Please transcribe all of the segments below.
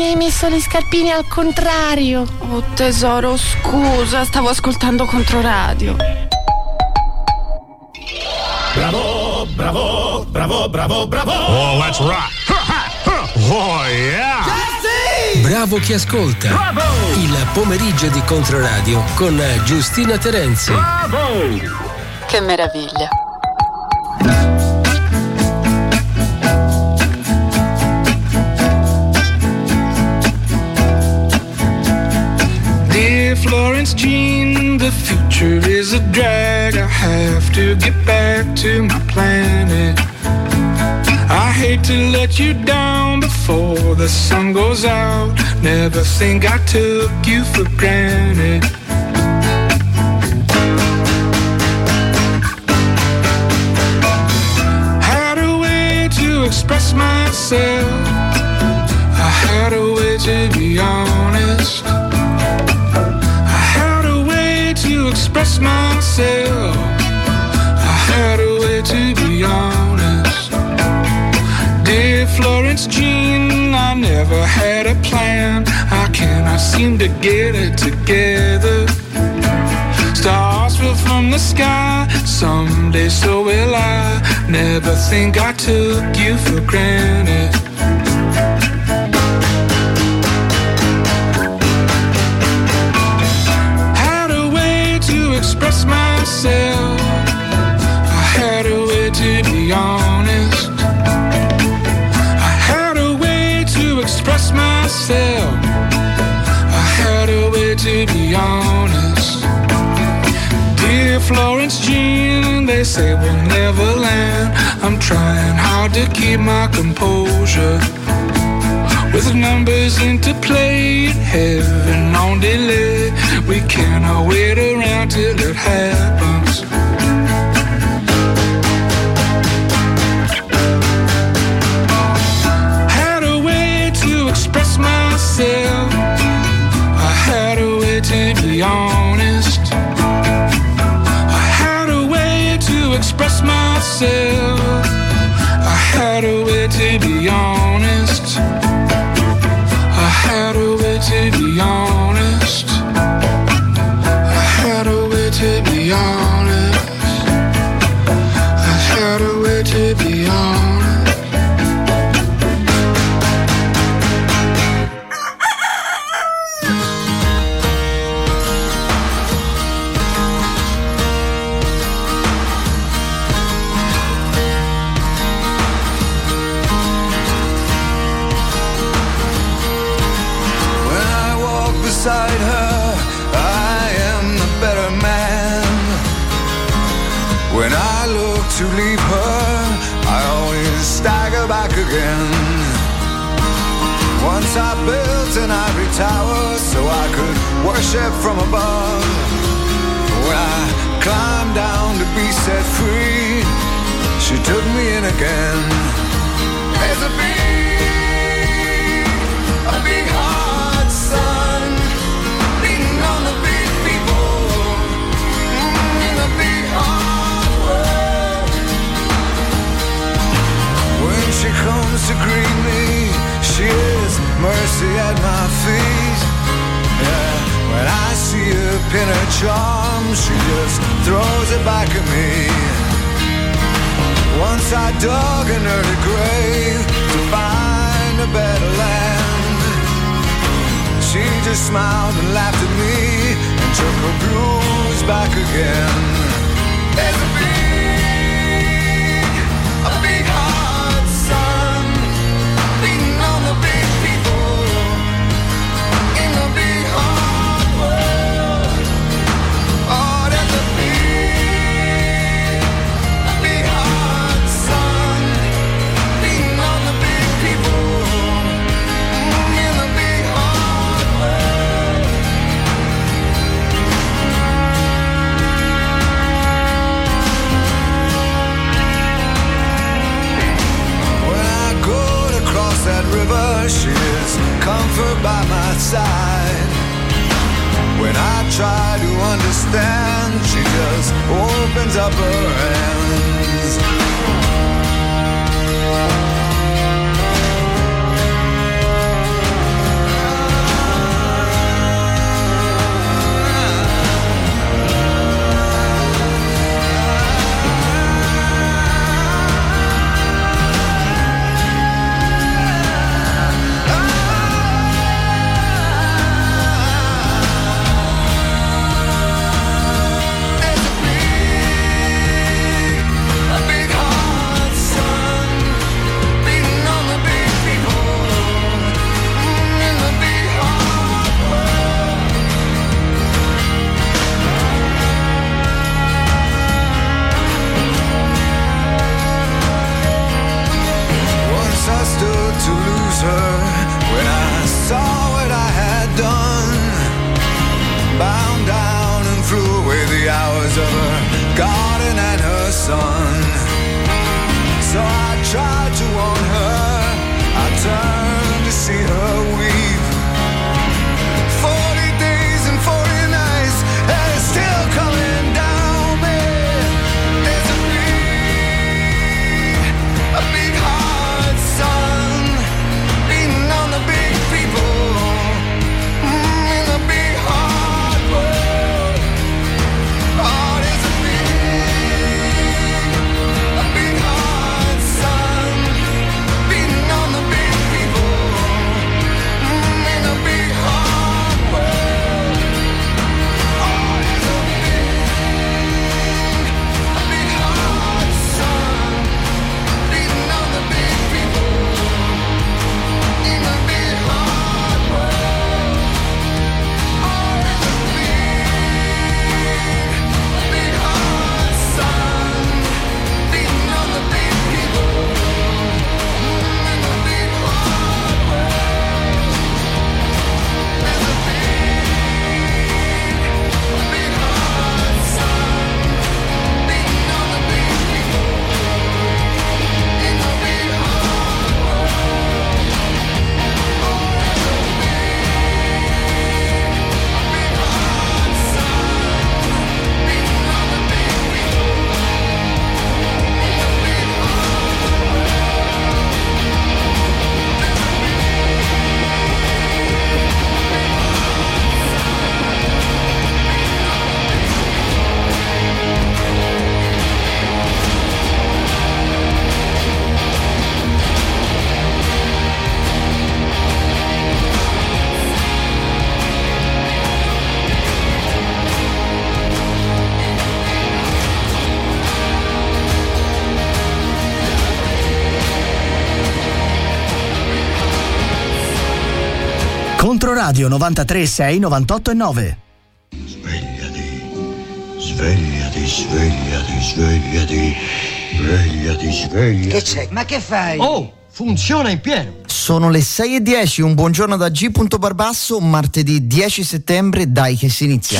hai messo le scarpine al contrario. Oh tesoro, scusa, stavo ascoltando Controradio. Bravo, bravo, bravo, bravo, bravo. Oh, let's rock. Oh, yeah. Bravo chi ascolta. Bravo. Il pomeriggio di Controradio con Giustina Terenzi. Bravo. Che meraviglia. Dear Florence Jean, the future is a drag. I have to get back to my planet. I hate to let you down before the sun goes out. Never think I took you for granted. Had a way to express myself. I had a way to be honest. To express myself, I had a way to be honest. Dear Florence Jean, I never had a plan. I cannot seem to get it together. Stars fell from the sky, someday so will I. Never think I took you for granted. Express myself, I had a way to be honest. I had a way to express myself. I had a way to be honest. Dear Florence Jean, they say we'll never land. I'm trying hard to keep my composure. With numbers into play, heaven on delay. We cannot wait around till it happens. Had a way to express myself. I had a way to be honest. I had a way to express myself. I had a way to be honest. I had a way to be honest. I had a way to be honest. I had a way to be honest. Beside her, I am the better man. When I look to leave her, I always stagger back again. Once I built an ivory tower so I could worship from above. When I climbed down to be set free, she took me in again. There's a big hot sun beating on the big people in the big hard world. When she comes to greet me, she is mercy at my feet. Yeah, when I see her pin her charm, she just throws it back at me. Once I dug an early grave to find a better land. She just smiled and laughed at me and took her blues back again. There's a big hot sun beating on the big people in the big hard world. Oh, there's a big hot sun beating on the big people in the big hard world. When I go to cross that river, she is comfort by my side. When I try to understand, she just opens up her hands. Controradio 93.6 98.9. Svegliati. Che c'è? Ma che fai? Oh, funziona in pieno. Sono le 6:10, un buongiorno da G. Barbasso, martedì 10 settembre, dai che si inizia.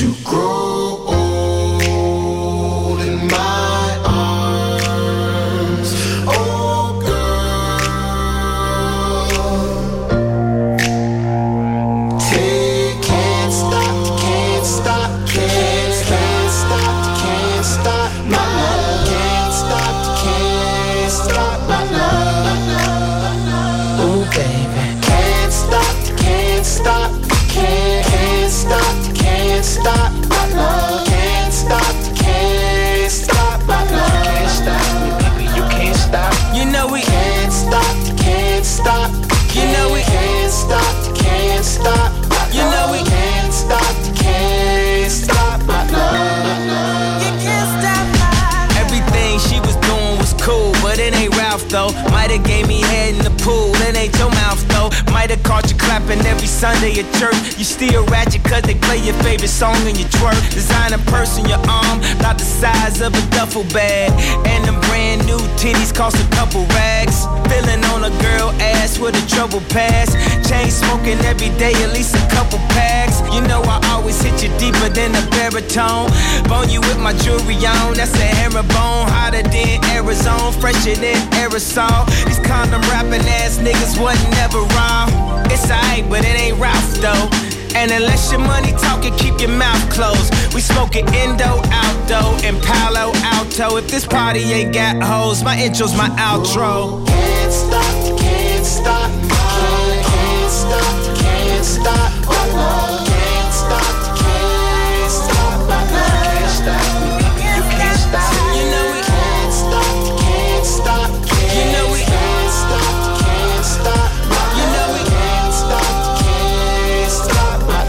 Though might have gave me head in the pool, that ain't your mouth though. Might have caught you clapping every Sunday at church. You still ratchet cause they play your favorite song and you twerk. Designer purse in your arm, about the size of a duffel bag. And them brand new titties cost a couple rags. Feeling on a girl ass with a trouble pass. Chain smoking every day, at least a couple packs. You know I always hit you deeper than a baritone. Bone you with my jewelry on, that's a herringbone. Hotter than Arizona, fresher than aerosol. These condom rapping ass niggas wasn't never wrong. It's alright, but it ain't Ralph though. And unless your money talking, keep your mouth closed. We smoking Indo, Alto, and Palo Alto. If this party ain't got hoes, my intro's my outro. Can't stop, can't stop, can't stop, can't stop, my love. Can't stop, can't stop, my love. Can't stop, you can't stop. You know we can't stop, can't stop, you know we can't stop, can't stop. You know we can't stop, can't stop, my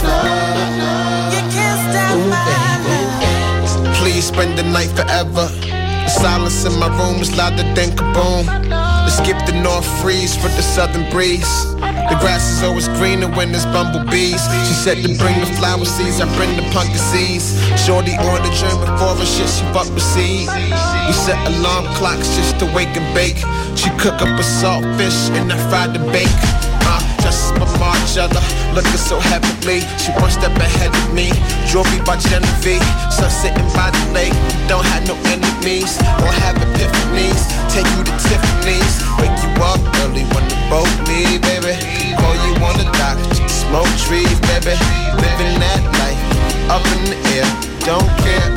love. You can't stop my love. Please spend the night forever. The silence in my room is louder than kaboom. Let's skip the north freeze for the southern breeze. The grass is always greener when there's bumblebees. She said to bring the flower seeds, I bring the pumpkin seeds. Shorty ordered drink before her shit, she fuck with seed. We set alarm clocks just to wake and bake. She cook up a saltfish and I fried the bake. Just my Margiela, looking so heavenly. She one step ahead of me. Jewelry by Genevieve. Sun sitting by the lake. Don't have no enemies or have epiphanies. Take you to Tiffany's. Wake you up early when the boat leave, baby. Call you on the dock, smoke trees, baby. Living that life, up in the air. Don't care,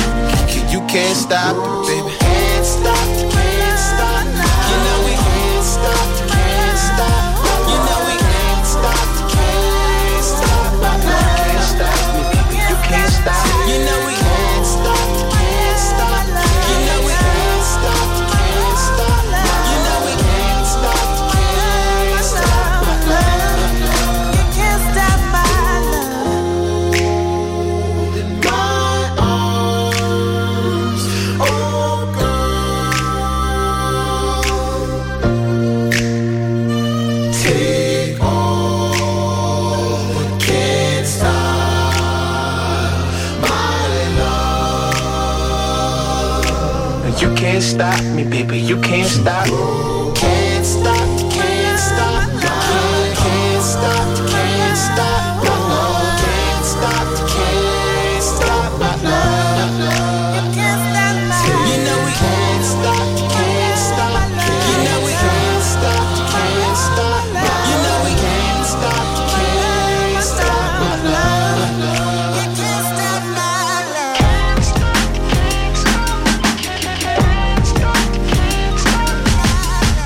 you can't stop it, baby. Can't stop, can't stop. You know we can't stop, can't stop. You know we can't stop, can't stop, my love. Can't stop me, you can't stop. You know we can't stop, can't stop. You know we can't stop, can't stop. You know we can't stop, can't stop, my love. You can't stop my love. In my arms, oh girl. Take all, but can't stop my love. You can't stop me, baby, you can't stop. Can't stop, can't stop, can't stop, can't stop, my love. Can't stop, can't stop, my love. You can't stop my love. You know we can't stop, can't stop. You know we can't stop, can't stop. You know we can't stop, can't stop, my love. You can't stop my love.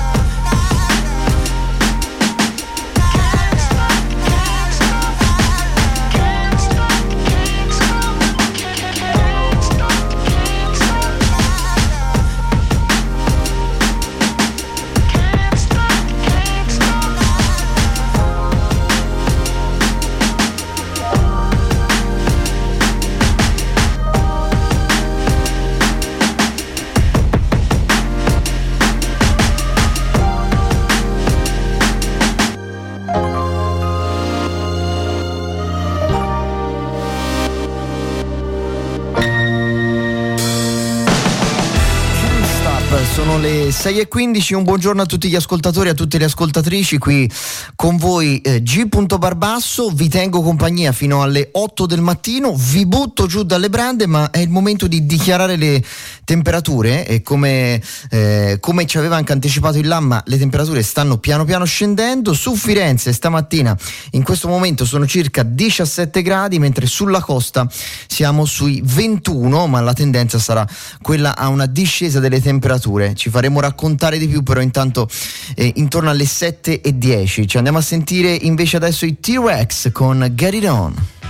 Sono le 6:15, un buongiorno a tutti gli ascoltatori, a tutte le ascoltatrici, qui con voi G. Barbasso, vi tengo compagnia fino alle 8 del mattino, vi butto giù dalle brande, ma è il momento di dichiarare le temperature e come ci aveva anche anticipato il Lamma, le temperature stanno piano piano scendendo. Su Firenze stamattina in questo momento sono circa 17 gradi, mentre sulla costa siamo sui 21, ma la tendenza sarà quella a una discesa delle temperature. Ci faremo raccontare di più, però intanto intorno alle 7:10 ci andiamo a sentire invece adesso i T-Rex con Get It On.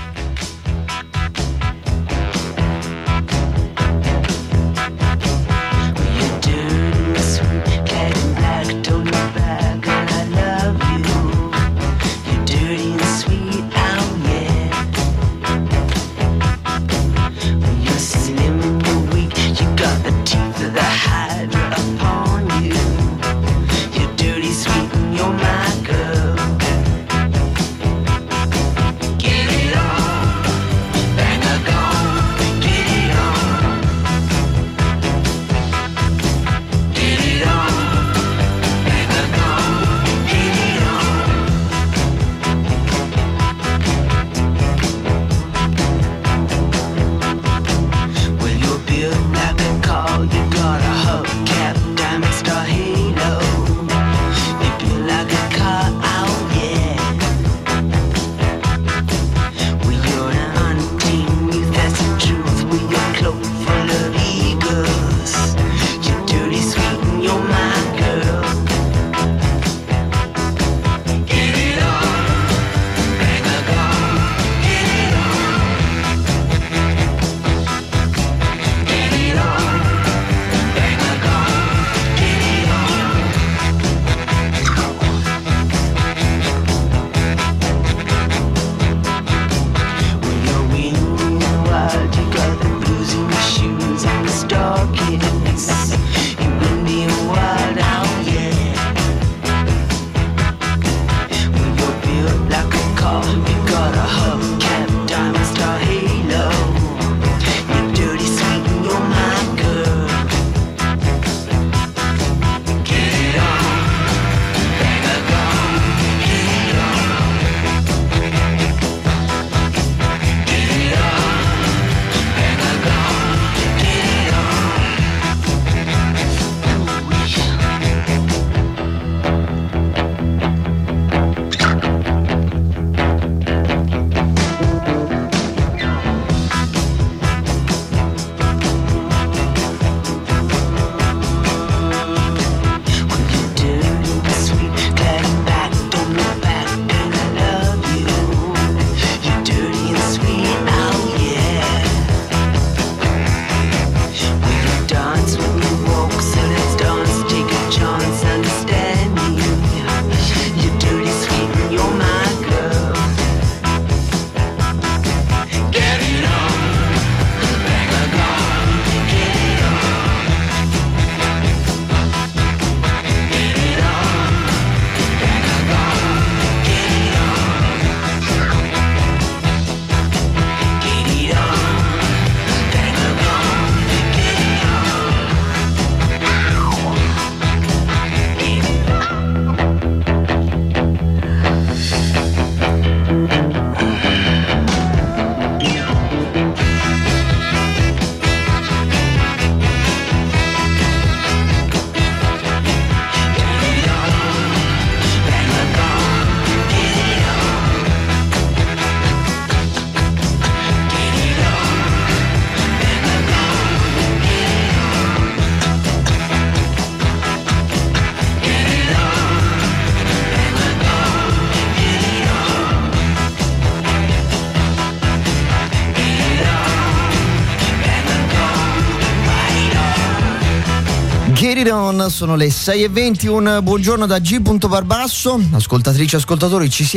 Get It On, sono le 6:20, un buongiorno da G. Barbasso. Ascoltatrici, ascoltatori, ci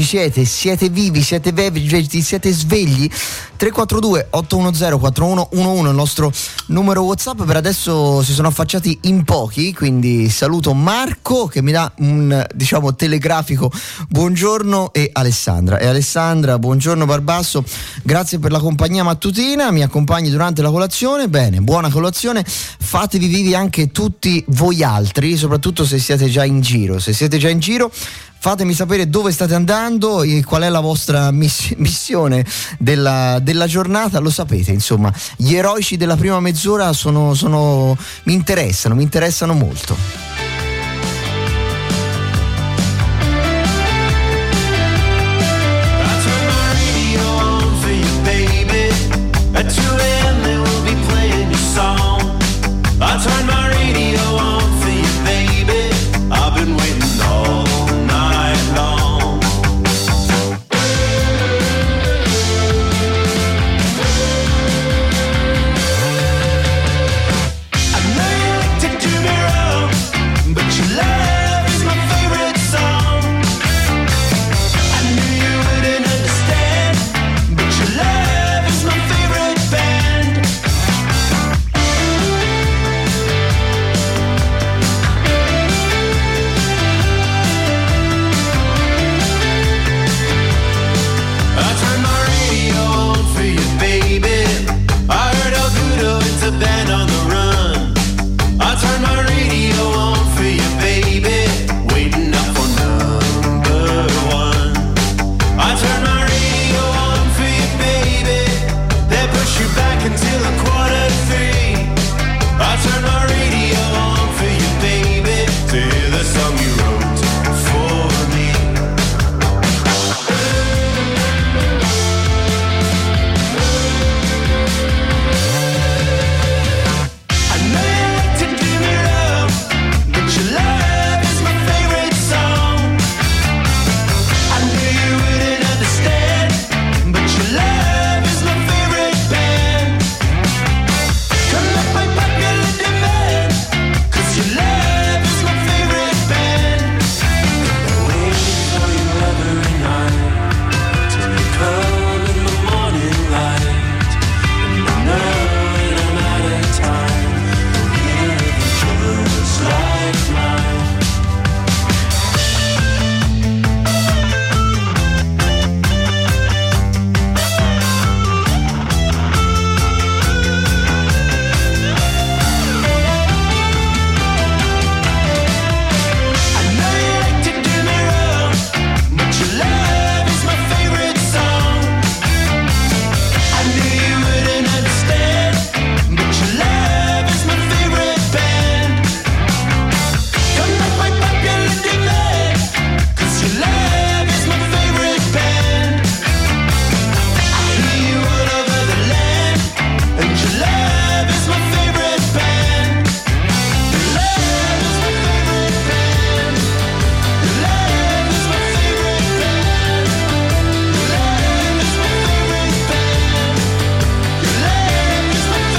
siete vivi, siete vegeti, siete svegli? 342 810 4111 il nostro numero WhatsApp. Per adesso si sono affacciati in pochi, quindi saluto Marco che mi dà un telegrafico buongiorno e Alessandra, buongiorno Barbasso, grazie per la compagnia mattutina, mi accompagni durante la colazione. Bene, buona colazione, fatevi vivi anche tutti voi altri, soprattutto se siete già in giro. Se siete già in giro, fatemi sapere dove state andando e qual è la vostra missione della giornata. Lo sapete, insomma, gli eroici della prima mezz'ora mi interessano molto. At 2 a.m. they will be playing your song. I turn my radio on for you, baby. I've been waiting all night long. I know you like to do me wrong, but your love is my favorite song. I knew you wouldn't understand, but your love is my favorite band. I turned my radio on for you, baby. I heard El Gudo, it's a band on the run. I turned my radio on for you, baby. Waiting up for #1. I turned my radio on for you, baby. They push you back until 2:45. I turned my radio on for you, baby, to hear the song you wrote for me. I know you like to do me wrong, but your love is my favorite song. I knew you wouldn't understand, but your love is my favorite band. Come up by popular demand, 'cause your love is my favorite band. Waiting for you every night, till you come in the morning light. And I know that I'm out of time, but you're just like mine. I know you like to do me wrong, but your love is my favorite song. I knew you wouldn't understand, but your love is my favorite band. Come up by popular demand, 'cause your love is my favorite band. I hear you all over the land, and your love is my favorite band. Your love is my favorite band. Your love is my favorite band. Your love is my favorite band. Your love is my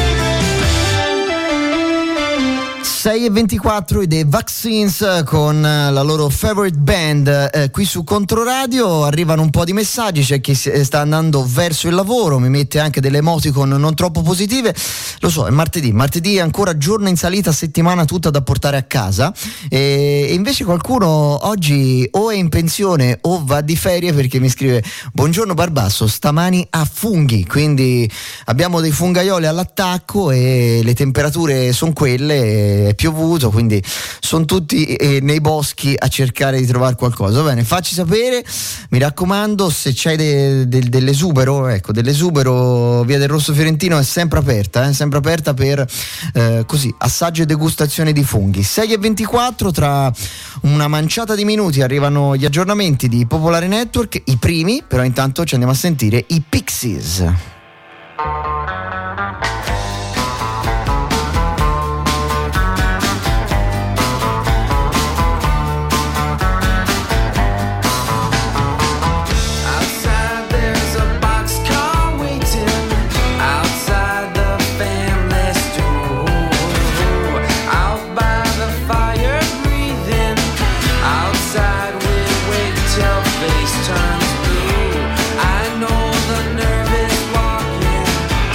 favorite band. 6:24 ed è Vaccines con la loro favorite band qui su Controradio. Arrivano un po' di messaggi, c'è chi sta andando verso il lavoro, mi mette anche delle emoticon non troppo positive. Lo so, è martedì è ancora giorno in salita, settimana tutta da portare a casa, e invece qualcuno oggi o è in pensione o va di ferie, perché mi scrive: buongiorno Barbasso, stamani a funghi, quindi abbiamo dei fungaioli all'attacco e le temperature sono quelle, è piovuto, quindi sono tutti nei boschi a cercare di trovare qualcosa. Va bene, facci sapere, mi raccomando, se c'hai dell'esubero, ecco, dell'esubero, via del Rosso Fiorentino è sempre aperta per così assaggio e degustazione di funghi. 6:24, tra una manciata di minuti arrivano gli aggiornamenti di Popolare Network, i primi, però intanto ci andiamo a sentire i Pixies. Face turns blue. I know the nervous walking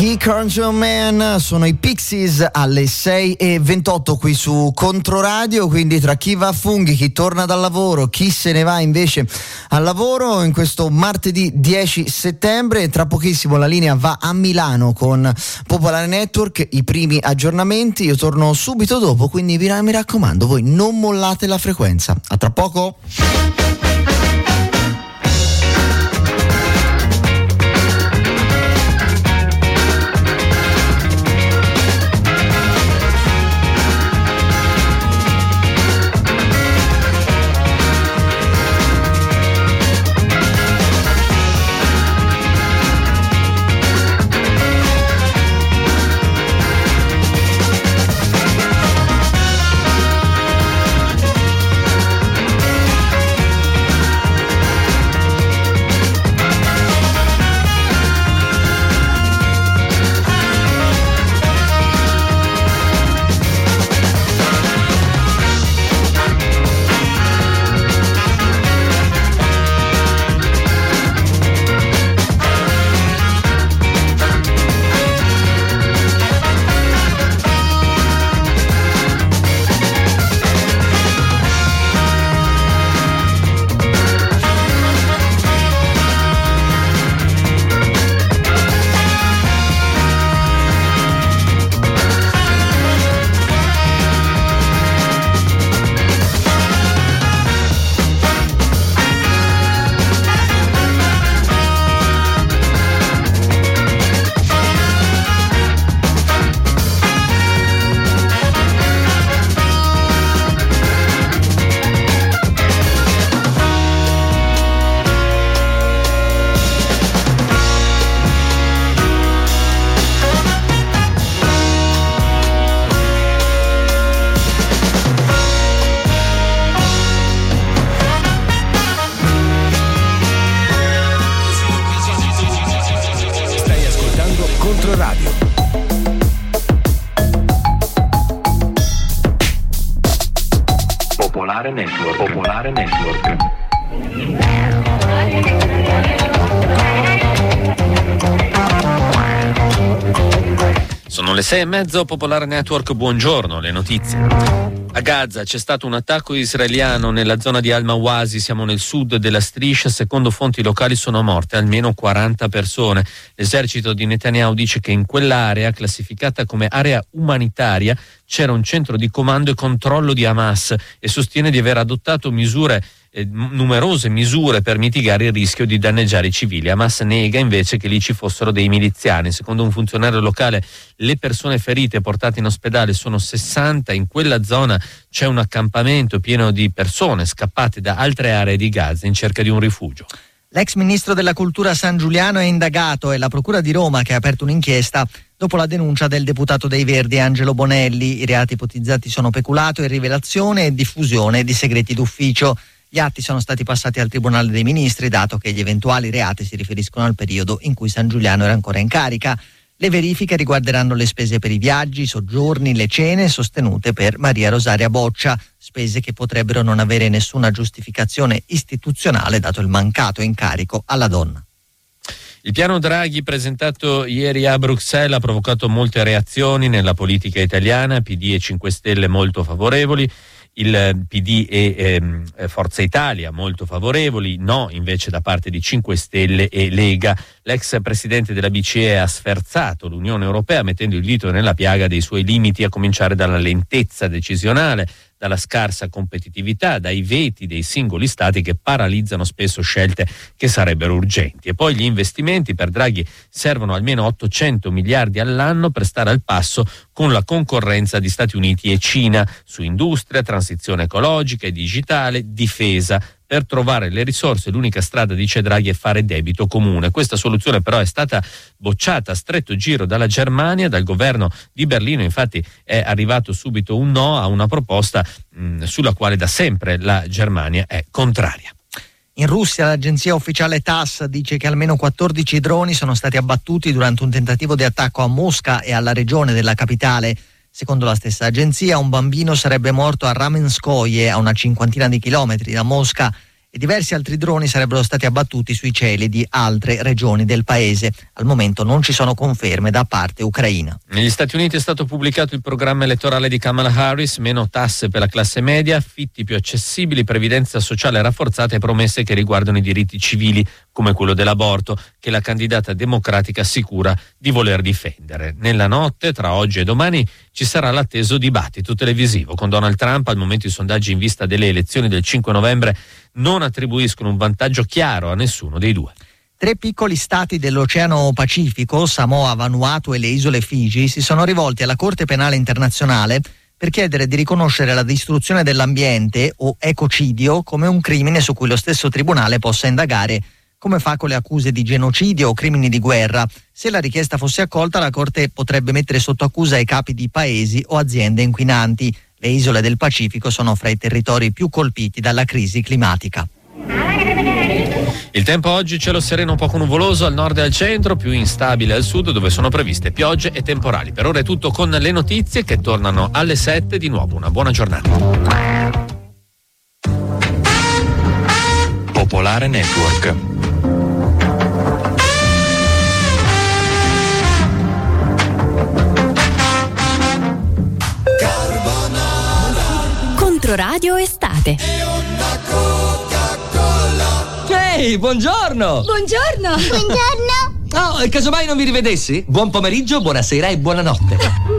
Key Control Man, sono i Pixies alle 6:28 qui su Controradio, quindi tra chi va a funghi, chi torna dal lavoro, chi se ne va invece al lavoro in questo martedì 10 settembre. Tra pochissimo la linea va a Milano con Popolare Network, i primi aggiornamenti. Io torno subito dopo, quindi mi raccomando, voi non mollate la frequenza. A tra poco. Popolare Network. Sono le 6:30, Popolare Network, buongiorno, le notizie. A Gaza c'è stato un attacco israeliano nella zona di Al-Mawasi, siamo nel sud della striscia, secondo fonti locali sono morte almeno 40 persone. L'esercito di Netanyahu dice che in quell'area, classificata come area umanitaria, c'era un centro di comando e controllo di Hamas e sostiene di aver adottato numerose misure per mitigare il rischio di danneggiare i civili. Hamas nega invece che lì ci fossero dei miliziani. Secondo un funzionario locale, le persone ferite portate in ospedale sono 60. In quella zona c'è un accampamento pieno di persone scappate da altre aree di Gaza in cerca di un rifugio. L'ex ministro della cultura Sangiuliano è indagato e la procura di Roma che ha aperto un'inchiesta dopo la denuncia del deputato dei Verdi Angelo Bonelli. I reati ipotizzati sono peculato e rivelazione e diffusione di segreti d'ufficio. Gli atti sono stati passati al Tribunale dei Ministri, dato che gli eventuali reati si riferiscono al periodo in cui Sangiuliano era ancora in carica. Le verifiche riguarderanno le spese per i viaggi, i soggiorni, le cene sostenute per Maria Rosaria Boccia, spese che potrebbero non avere nessuna giustificazione istituzionale dato il mancato incarico alla donna. Il piano Draghi presentato ieri a Bruxelles ha provocato molte reazioni nella politica italiana, PD e 5 Stelle molto favorevoli. Il PD e Forza Italia molto favorevoli, no invece da parte di 5 Stelle e Lega. L'ex presidente della BCE ha sferzato l'Unione Europea mettendo il dito nella piaga dei suoi limiti, a cominciare dalla lentezza decisionale, dalla scarsa competitività, dai veti dei singoli stati che paralizzano spesso scelte che sarebbero urgenti. E poi gli investimenti per Draghi servono almeno 800 miliardi all'anno per stare al passo con la concorrenza di Stati Uniti e Cina su industria, transizione ecologica e digitale, difesa. Per trovare le risorse l'unica strada, dice Draghi, è fare debito comune. Questa soluzione però è stata bocciata a stretto giro dalla Germania. Dal governo di Berlino infatti è arrivato subito un no a una proposta sulla quale da sempre la Germania è contraria. In Russia l'agenzia ufficiale TASS dice che almeno 14 droni sono stati abbattuti durante un tentativo di attacco a Mosca e alla regione della capitale. Secondo la stessa agenzia, un bambino sarebbe morto a Ramenskoye, a una cinquantina di chilometri da Mosca, e diversi altri droni sarebbero stati abbattuti sui cieli di altre regioni del paese. Al momento non ci sono conferme da parte ucraina. Negli Stati Uniti è stato pubblicato il programma elettorale di Kamala Harris: meno tasse per la classe media, affitti più accessibili, previdenza sociale rafforzata e promesse che riguardano i diritti civili come quello dell'aborto, che la candidata democratica assicura di voler difendere. Nella notte tra oggi e domani ci sarà l'atteso dibattito televisivo con Donald Trump. Al momento i sondaggi in vista delle elezioni del 5 novembre non attribuiscono un vantaggio chiaro a nessuno dei due. 3 piccoli stati dell'Oceano Pacifico, Samoa, Vanuatu e le isole Figi, si sono rivolti alla Corte Penale Internazionale per chiedere di riconoscere la distruzione dell'ambiente o ecocidio come un crimine su cui lo stesso tribunale possa indagare, come fa con le accuse di genocidio o crimini di guerra. Se la richiesta fosse accolta, la Corte potrebbe mettere sotto accusa i capi di paesi o aziende inquinanti. Le isole del Pacifico sono fra i territori più colpiti dalla crisi climatica. Il tempo oggi: cielo sereno un poco nuvoloso al nord e al centro, più instabile al sud dove sono previste piogge e temporali. Per ora è tutto con le notizie che tornano alle 7. Di nuovo una buona giornata. Popolare Network. Controradio Estate. Ehi, buongiorno! Buongiorno! Buongiorno! Oh, casomai non vi rivedessi? Buon pomeriggio, buonasera e buonanotte.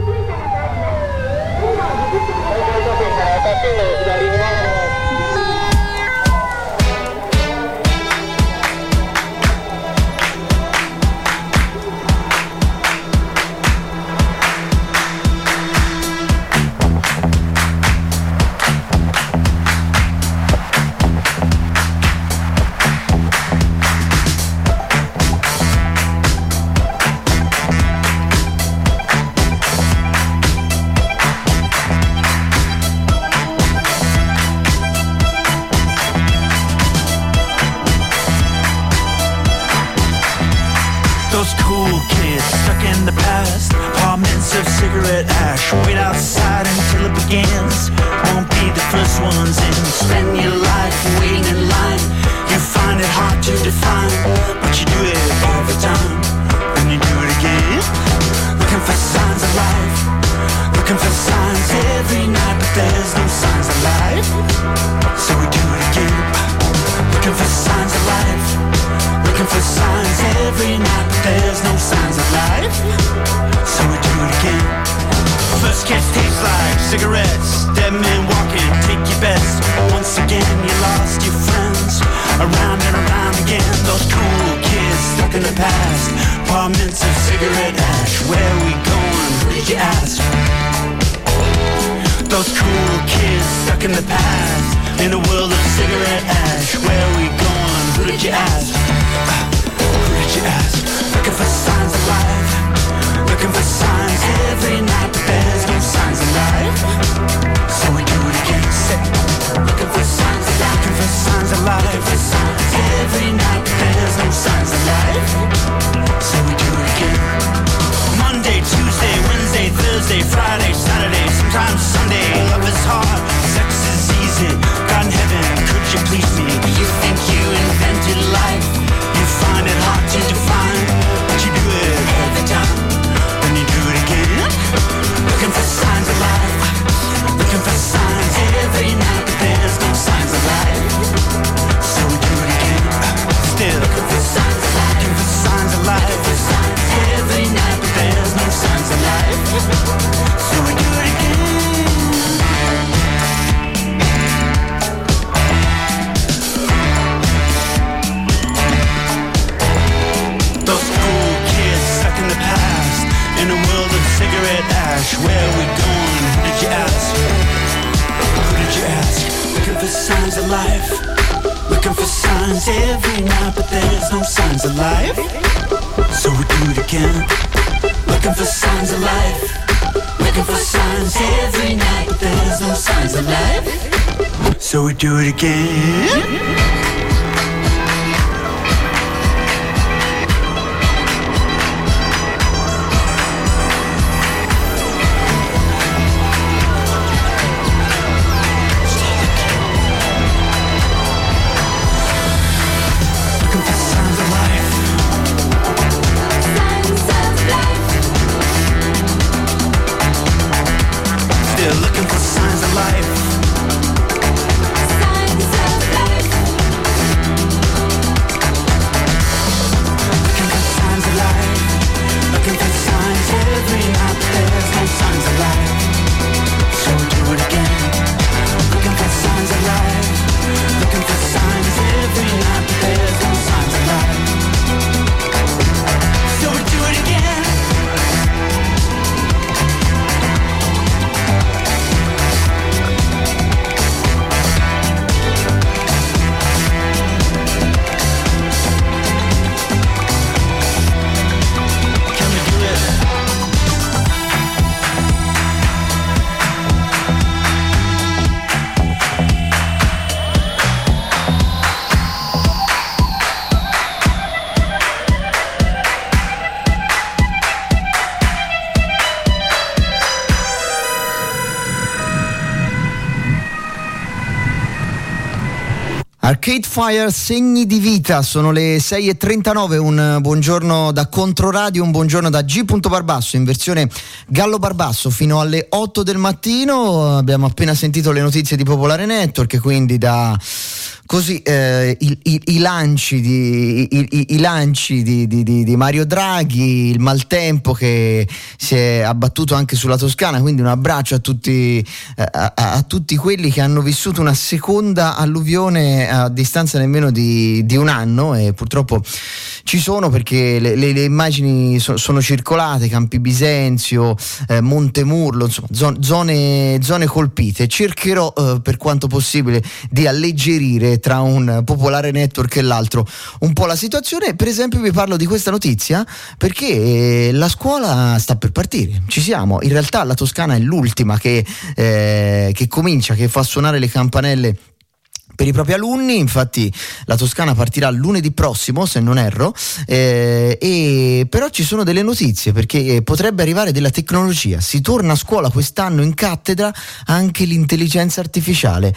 So we do it again. Arcade Fire, segni di vita, sono le 6:39, un buongiorno da Controradio, un buongiorno da G. Barbasso in versione Gallo Barbasso fino alle 8 del mattino. Abbiamo appena sentito le notizie di Popolare Network, quindi da così i lanci di Mario Draghi, il maltempo che si è abbattuto anche sulla Toscana, quindi un abbraccio a tutti quelli che hanno vissuto una seconda alluvione a distanza nemmeno di un anno, e purtroppo ci sono, perché le immagini sono circolate, Campi Bisenzio, Montemurlo, insomma zone colpite. Cercherò per quanto possibile di alleggerire tra un Popolare Network e l'altro un po' la situazione. Per esempio vi parlo di questa notizia perché la scuola sta per partire, ci siamo. In realtà la Toscana è l'ultima che comincia, che fa suonare le campanelle per i propri alunni. Infatti la Toscana partirà lunedì prossimo, se non erro, e però ci sono delle notizie, perché potrebbe arrivare della tecnologia. Si torna a scuola quest'anno in cattedra anche l'intelligenza artificiale.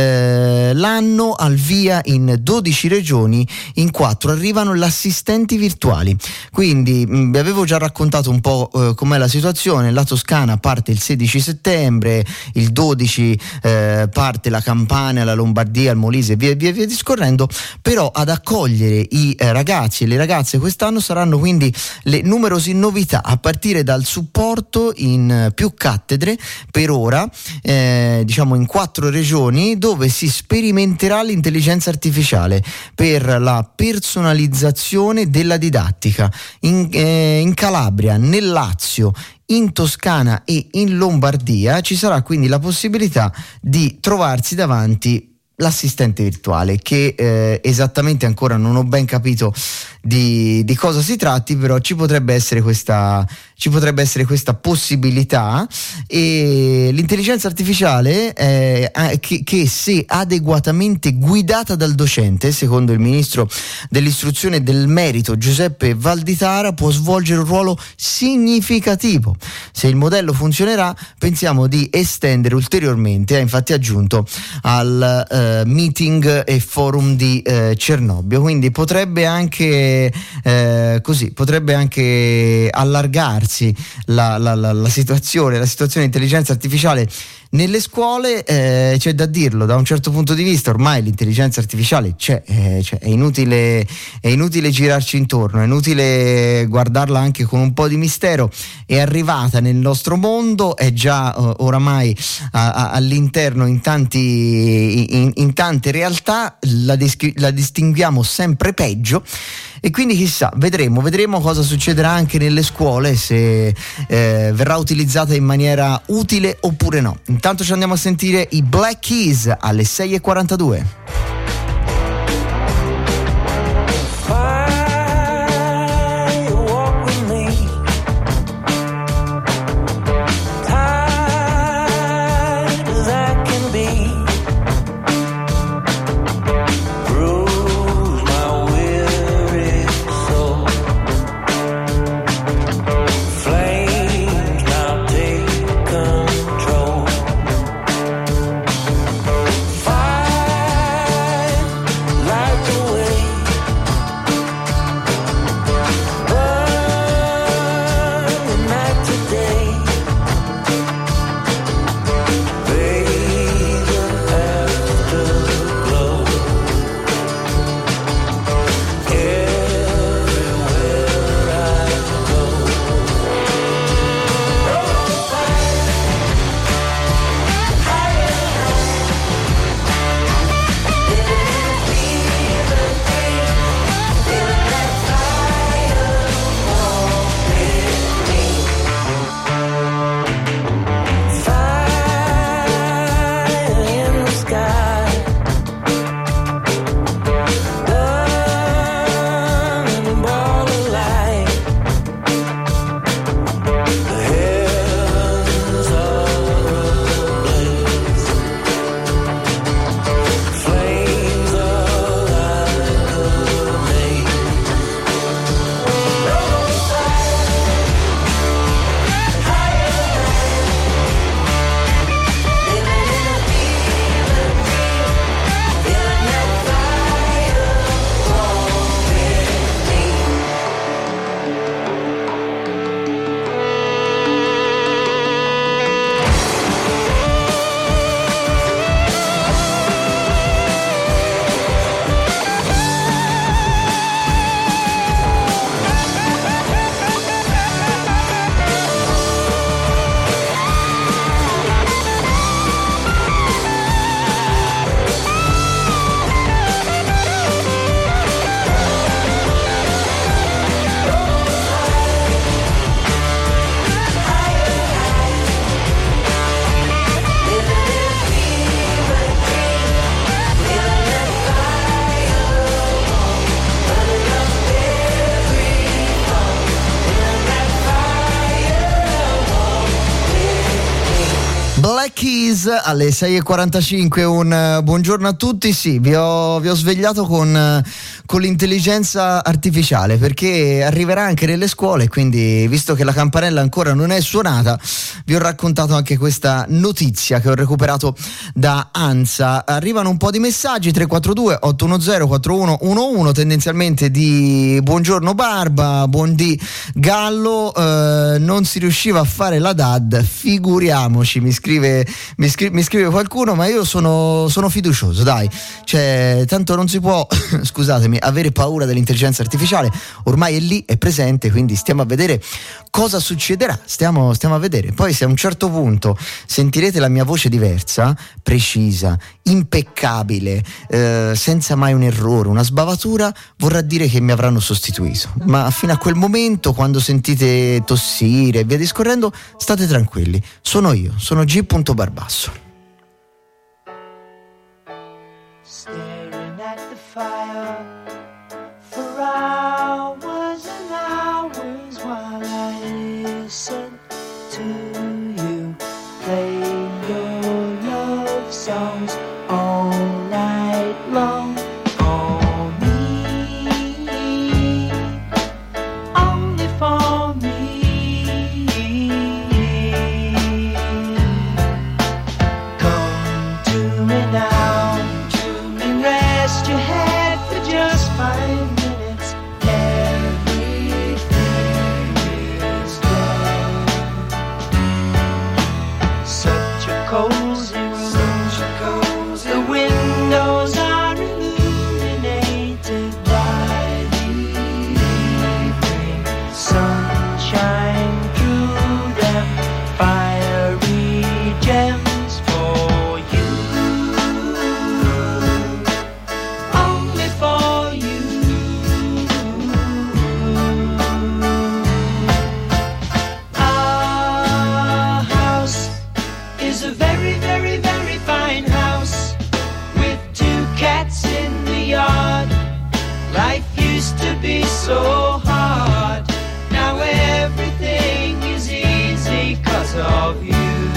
L'anno al via in 12 regioni, in 4 arrivano gli assistenti virtuali. Quindi vi avevo già raccontato un po' com'è la situazione. La Toscana parte il 16 settembre, il 12 parte la Campania, la Lombardia, il Molise, via discorrendo. Però ad accogliere i ragazzi e le ragazze quest'anno saranno quindi le numerose novità, a partire dal supporto in più cattedre per ora, diciamo in 4 regioni, dove si sperimenterà l'intelligenza artificiale per la personalizzazione della didattica. In Calabria, nel Lazio, in Toscana e in Lombardia ci sarà quindi la possibilità di trovarsi davanti l'assistente virtuale, che esattamente ancora non ho ben capito di cosa si tratti, però ci potrebbe essere questa possibilità. E l'intelligenza artificiale che se adeguatamente guidata dal docente, secondo il ministro dell'istruzione e del merito Giuseppe Valditara, può svolgere un ruolo significativo. Se il modello funzionerà, pensiamo di estendere ulteriormente, ha infatti aggiunto, al meeting e forum di Cernobbio. Quindi potrebbe anche allargarsi la situazione intelligenza artificiale nelle scuole. C'è da dirlo, da un certo punto di vista ormai l'intelligenza artificiale c'è, è inutile girarci intorno, è inutile guardarla anche con un po' di mistero. È arrivata nel nostro mondo, è già oramai all'interno in tante realtà, la distinguiamo sempre peggio. E quindi chissà, vedremo cosa succederà anche nelle scuole, se verrà utilizzata in maniera utile oppure no. Intanto ci andiamo a sentire i Black Keys alle 6:42. Fire Keys alle 6:45. Un buongiorno a tutti. Sì, vi ho svegliato con l'intelligenza artificiale, perché arriverà anche nelle scuole, quindi visto che la campanella ancora non è suonata, vi ho raccontato anche questa notizia che ho recuperato da ANSA. Arrivano un po' di messaggi: 342 810 4111, tendenzialmente di buongiorno Barba, buondì Gallo, non si riusciva a fare la DAD, figuriamoci, mi scrive qualcuno, ma io sono fiducioso, dai, cioè tanto non si può scusatemi, avere paura dell'intelligenza artificiale, ormai è lì, è presente, quindi stiamo a vedere cosa succederà, stiamo a vedere. Poi se a un certo punto sentirete la mia voce diversa, precisa, impeccabile, senza mai un errore, una sbavatura, vorrà dire che mi avranno sostituito, ma fino a quel momento, quando sentite tossire e via discorrendo, state tranquilli, sono io, sono G. Barbasso. Staring at the fire for hours and hours while I listen to you play your love songs all night long. For me, only for me. Come to me now, rest your head for just 5 minutes. Everything is gone. Such a cozy room. The windows are illuminated by the evening sunshine through them. Fiery gems for you. Only for you. Our house is a very, very, very fine house with 2 cats in the yard. Life used to be so hard. Now everything is easy 'cause of you.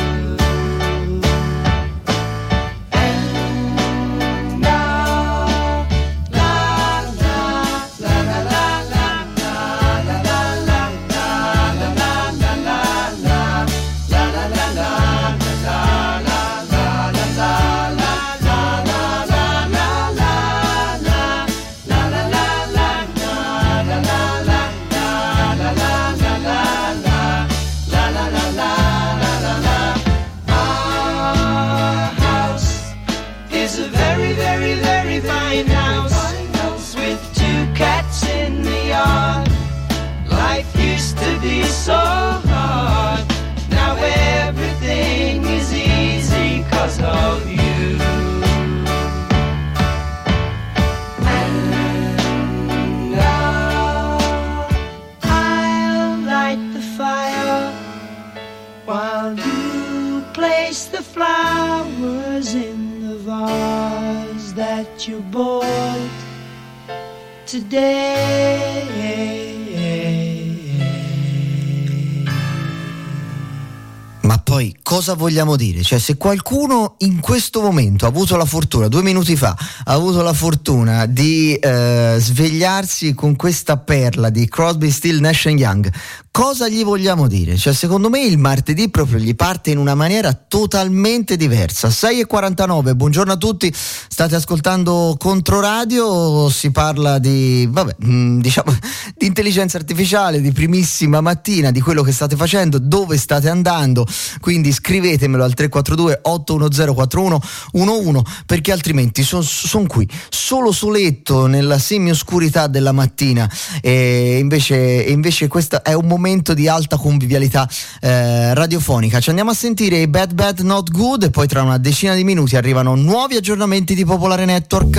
So hard. Now everything is easy 'cause of you. And now I'll light the fire while you place the flowers in the vase that you bought today. Ma poi cosa vogliamo dire? Cioè, se qualcuno in questo momento ha avuto la fortuna, 2 minuti fa, ha avuto la fortuna di svegliarsi con questa perla di Crosby, Still, Nash & Young, cosa gli vogliamo dire? Cioè, secondo me il martedì proprio gli parte in una maniera totalmente diversa. 6:49, buongiorno a tutti, state ascoltando Controradio, si parla di, diciamo, di intelligenza artificiale, di primissima mattina, di quello che state facendo, dove state andando, quindi scrivetemelo al 342 810 4111, perché altrimenti sono qui, solo soletto nella semioscurità della mattina, e invece questo è un momento di alta convivialità radiofonica. Ci andiamo a sentire i Bad Bad Not Good e poi tra una decina di minuti arrivano nuovi aggiornamenti di Popolare Network.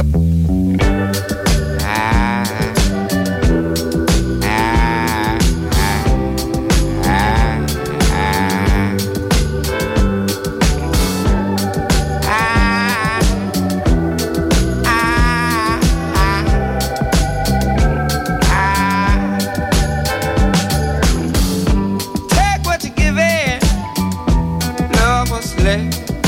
Take what you give in, love what's left.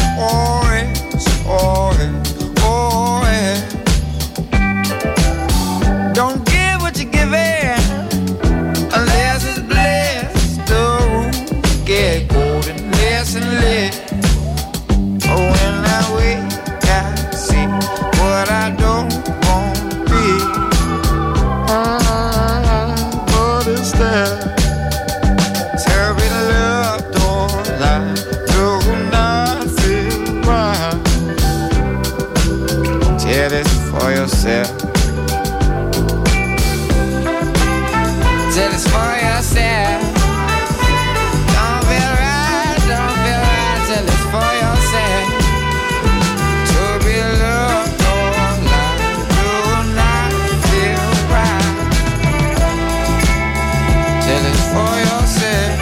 for yourself.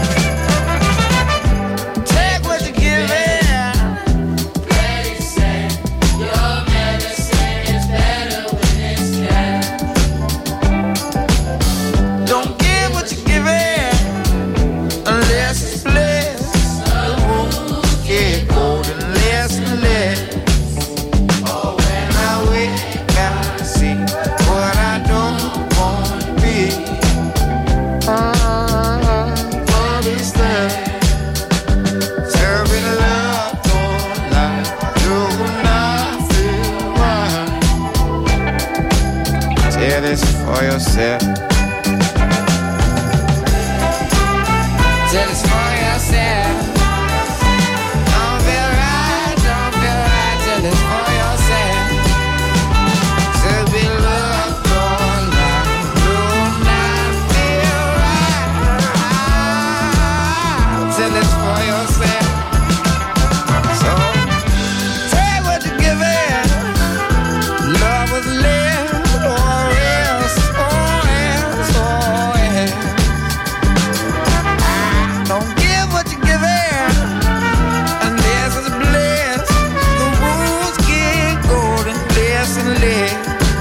Take what you're giving. They say your medicine is better when it's kept. Don't give what you're giving unless it's blessed. The wounds get golden less and less. Oh, when I wake I see what I don't want to be. All this stuff, serving love for life, do not feel right. Tell this for yourself. Tell this for yourself. Don't feel right, don't feel right. Tell this for yourself. Serving love for life, do not feel right. Tell this for yourself. So take what you're giving. Love was lived, or else, or else, or else. Don't give what you're giving, and this is bliss. The wounds get golden, less and less.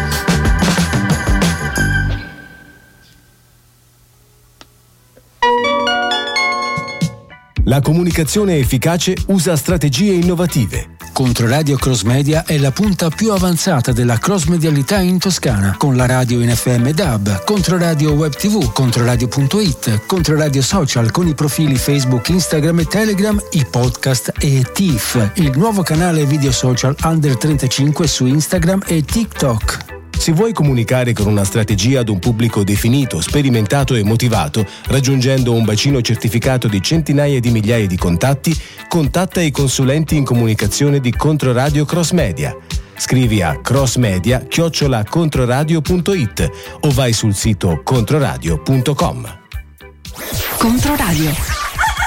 La comunicazione efficace usa strategie innovative. Controradio Cross Media è la punta più avanzata della cross-medialità in Toscana, con la radio in FM DAB, Controradio Web TV, Controradio.it, Controradio Social con i profili Facebook, Instagram e Telegram, i podcast e TIFF, il nuovo canale video social Under 35 su Instagram e TikTok. Se vuoi comunicare con una strategia ad un pubblico definito, sperimentato e motivato, raggiungendo un bacino certificato di centinaia di migliaia di contatti, contatta i consulenti in comunicazione di Controradio Cross Media. Scrivi a crossmedia@controradio.it o vai sul sito controradio.com. Controradio.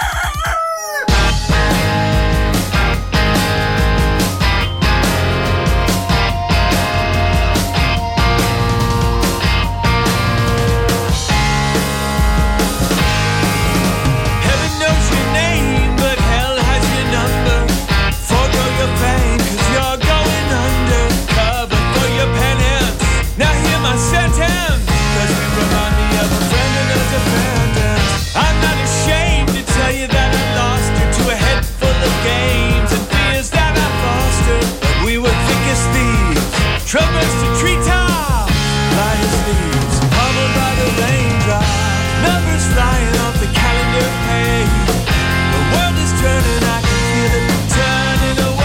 Troubles to treetops, lions leaves, pummeled by the raindrops, numbers flying off the calendar page. The world is turning, I can feel it turning away.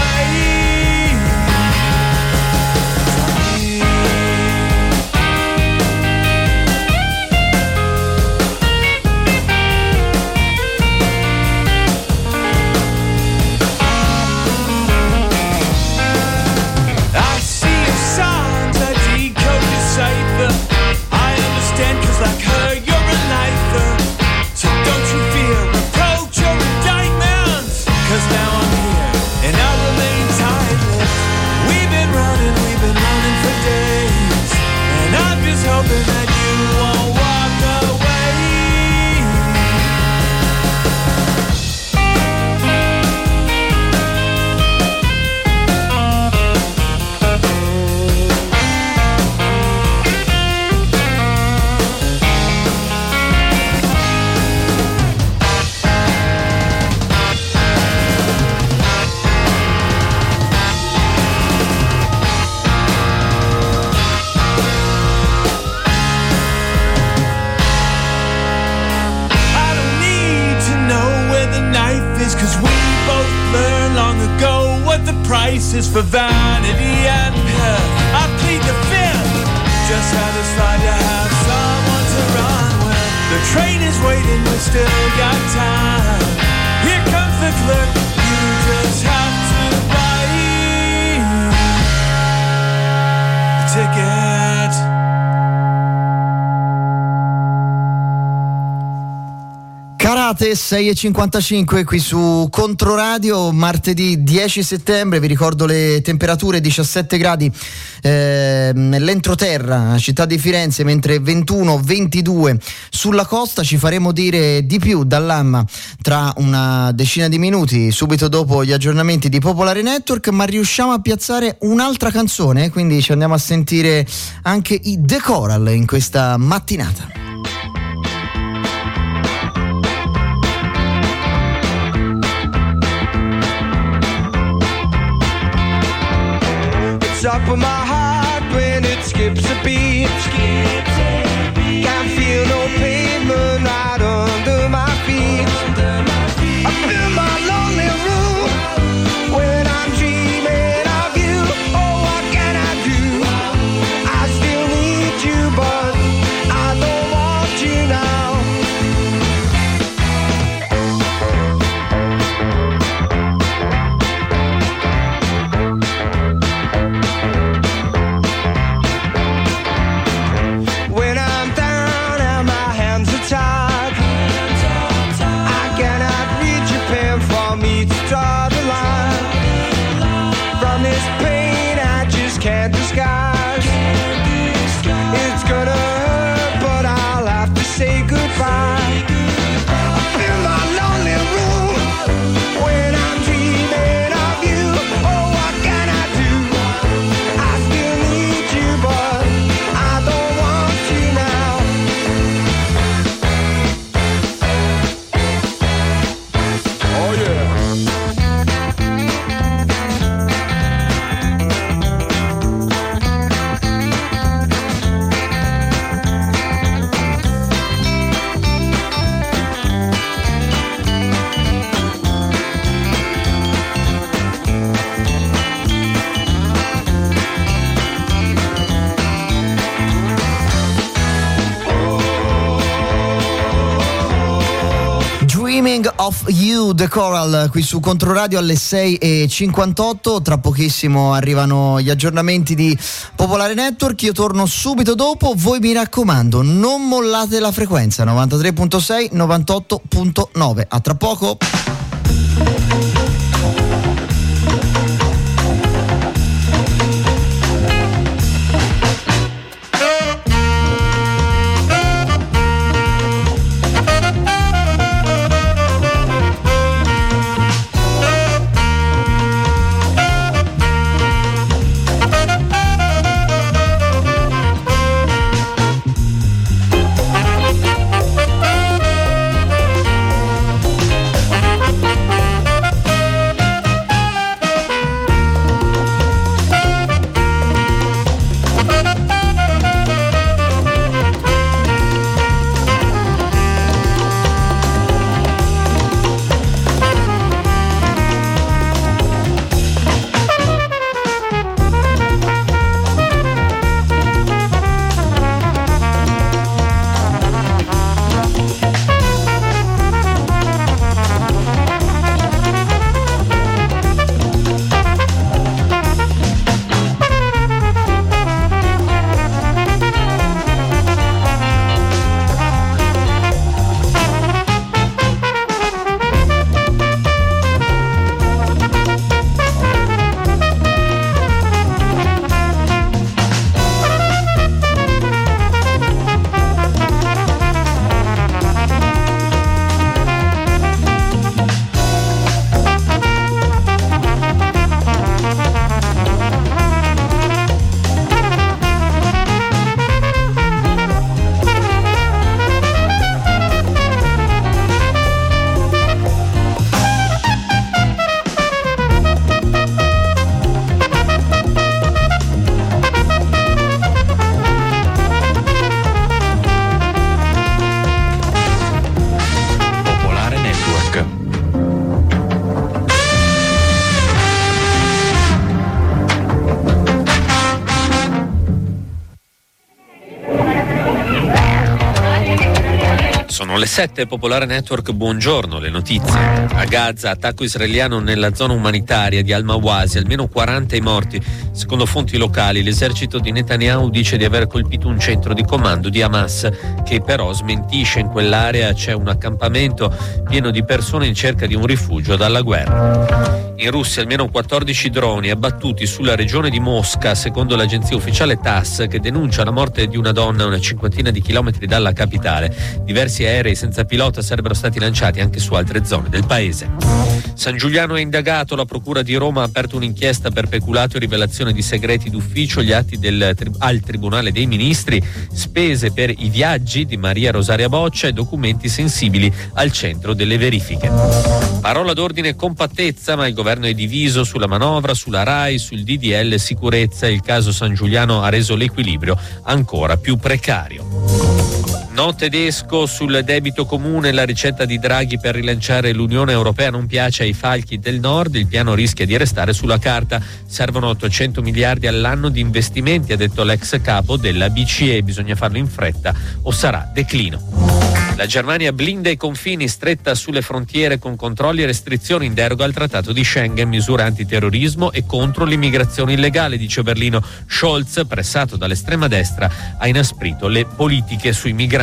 I see your signs, I decode your cipher. I understand 'cause like her you're a lifer. So don't you fear reproach or indictments, 'cause now I'm here and I remain tight-lipped. We've been running for days, and I'm just hoping that you won't walk away. I don't need to know where the knife is, 'cause we both learned long ago what the price is for vanity and pith. I plead the fifth, just satisfied to have someone to run with. The train is waiting, we still got time. Here comes the clerk, you just have to buy the ticket. Cara Bentrovate, 6:55 qui su Controradio, martedì 10 settembre, vi ricordo le temperature: 17 gradi nell'entroterra, città di Firenze, mentre 21-22 sulla costa. Ci faremo dire di più dall'AMMA tra una decina di minuti, subito dopo gli aggiornamenti di Popolare Network, ma riusciamo a piazzare un'altra canzone, quindi ci andiamo a sentire anche i The Coral in questa mattinata. Up in my heart when it skips a beat. Can't feel no pavement right under my feet. Up in my lonely room when I'm dreaming of you. Oh, what can I do? I still need you, but I don't want you now. Can't disguise. It's gonna hurt, but I'll have to say goodbye. Up in my lonely room when I'm dreaming of you. Oh, what can I do? I still need you, but I don't want you now. Oh yeah. Dreaming of You, The Coral, qui su Controradio alle 6:58. Tra pochissimo arrivano gli aggiornamenti di Popolare Network. Io torno subito dopo. Voi mi raccomando, non mollate la frequenza 93.6, 98.9. A tra poco. Sono le 7, Popolare Network, buongiorno, le notizie. A Gaza, attacco israeliano nella zona umanitaria di Al-Mawasi, almeno 40 i morti. Secondo fonti locali, l'esercito di Netanyahu dice di aver colpito un centro di comando di Hamas, che però smentisce. In quell'area c'è un accampamento pieno di persone in cerca di un rifugio dalla guerra. In Russia almeno 14 droni abbattuti sulla regione di Mosca, secondo l'agenzia ufficiale TASS, che denuncia la morte di una donna a una cinquantina di chilometri dalla capitale. Diversi aerei senza pilota sarebbero stati lanciati anche su altre zone del paese. San Giuliano è indagato, la procura di Roma ha aperto un'inchiesta per peculato e rivelazione di segreti d'ufficio, gli atti al Tribunale dei Ministri, spese per i viaggi di Maria Rosaria Boccia e documenti sensibili al centro delle verifiche. Parola d'ordine e compattezza, ma il governo è diviso sulla manovra, sulla RAI, sul DDL sicurezza. Il caso San Giuliano ha reso l'equilibrio ancora più precario. No tedesco sul debito comune, la ricetta di Draghi per rilanciare l'Unione Europea non piace ai falchi del nord, il piano rischia di restare sulla carta, servono 800 miliardi all'anno di investimenti, ha detto l'ex capo della BCE, bisogna farlo in fretta o sarà declino. La Germania blinda i confini, stretta sulle frontiere con controlli e restrizioni in deroga al trattato di Schengen, misure antiterrorismo e contro l'immigrazione illegale, dice Berlino. Scholz, pressato dall'estrema destra, ha inasprito le politiche sui migranti.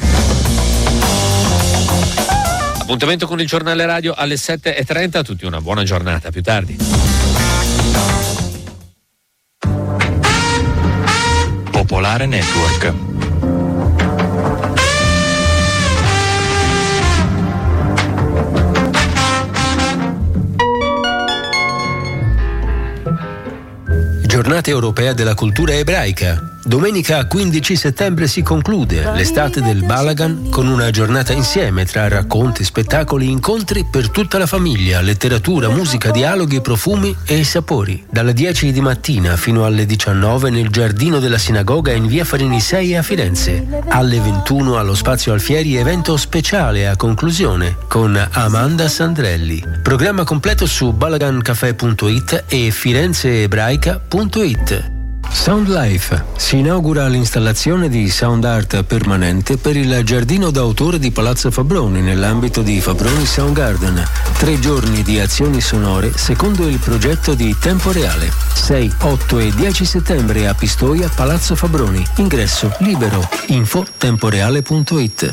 Appuntamento con il giornale radio alle 7:30, a tutti una buona giornata, più tardi. Popolare Network. Giornata europea della cultura ebraica. Domenica 15 settembre si conclude l'estate del Balagan con una giornata insieme tra racconti, spettacoli, incontri per tutta la famiglia, letteratura, musica, dialoghi, profumi e sapori. Dalle 10 di mattina fino alle 19 nel giardino della sinagoga in via Farini 6 a Firenze. Alle 21 allo Spazio Alfieri evento speciale a conclusione con Amanda Sandrelli. Programma completo su balagancafè.it e firenzeebraica.it. Sound Life. Si inaugura l'installazione di sound art permanente per il giardino d'autore di Palazzo Fabroni nell'ambito di Fabroni Sound Garden. 3 giorni di azioni sonore secondo il progetto di Tempo Reale. 6, 8 e 10 settembre a Pistoia, Palazzo Fabroni. Ingresso libero. Info temporeale.it.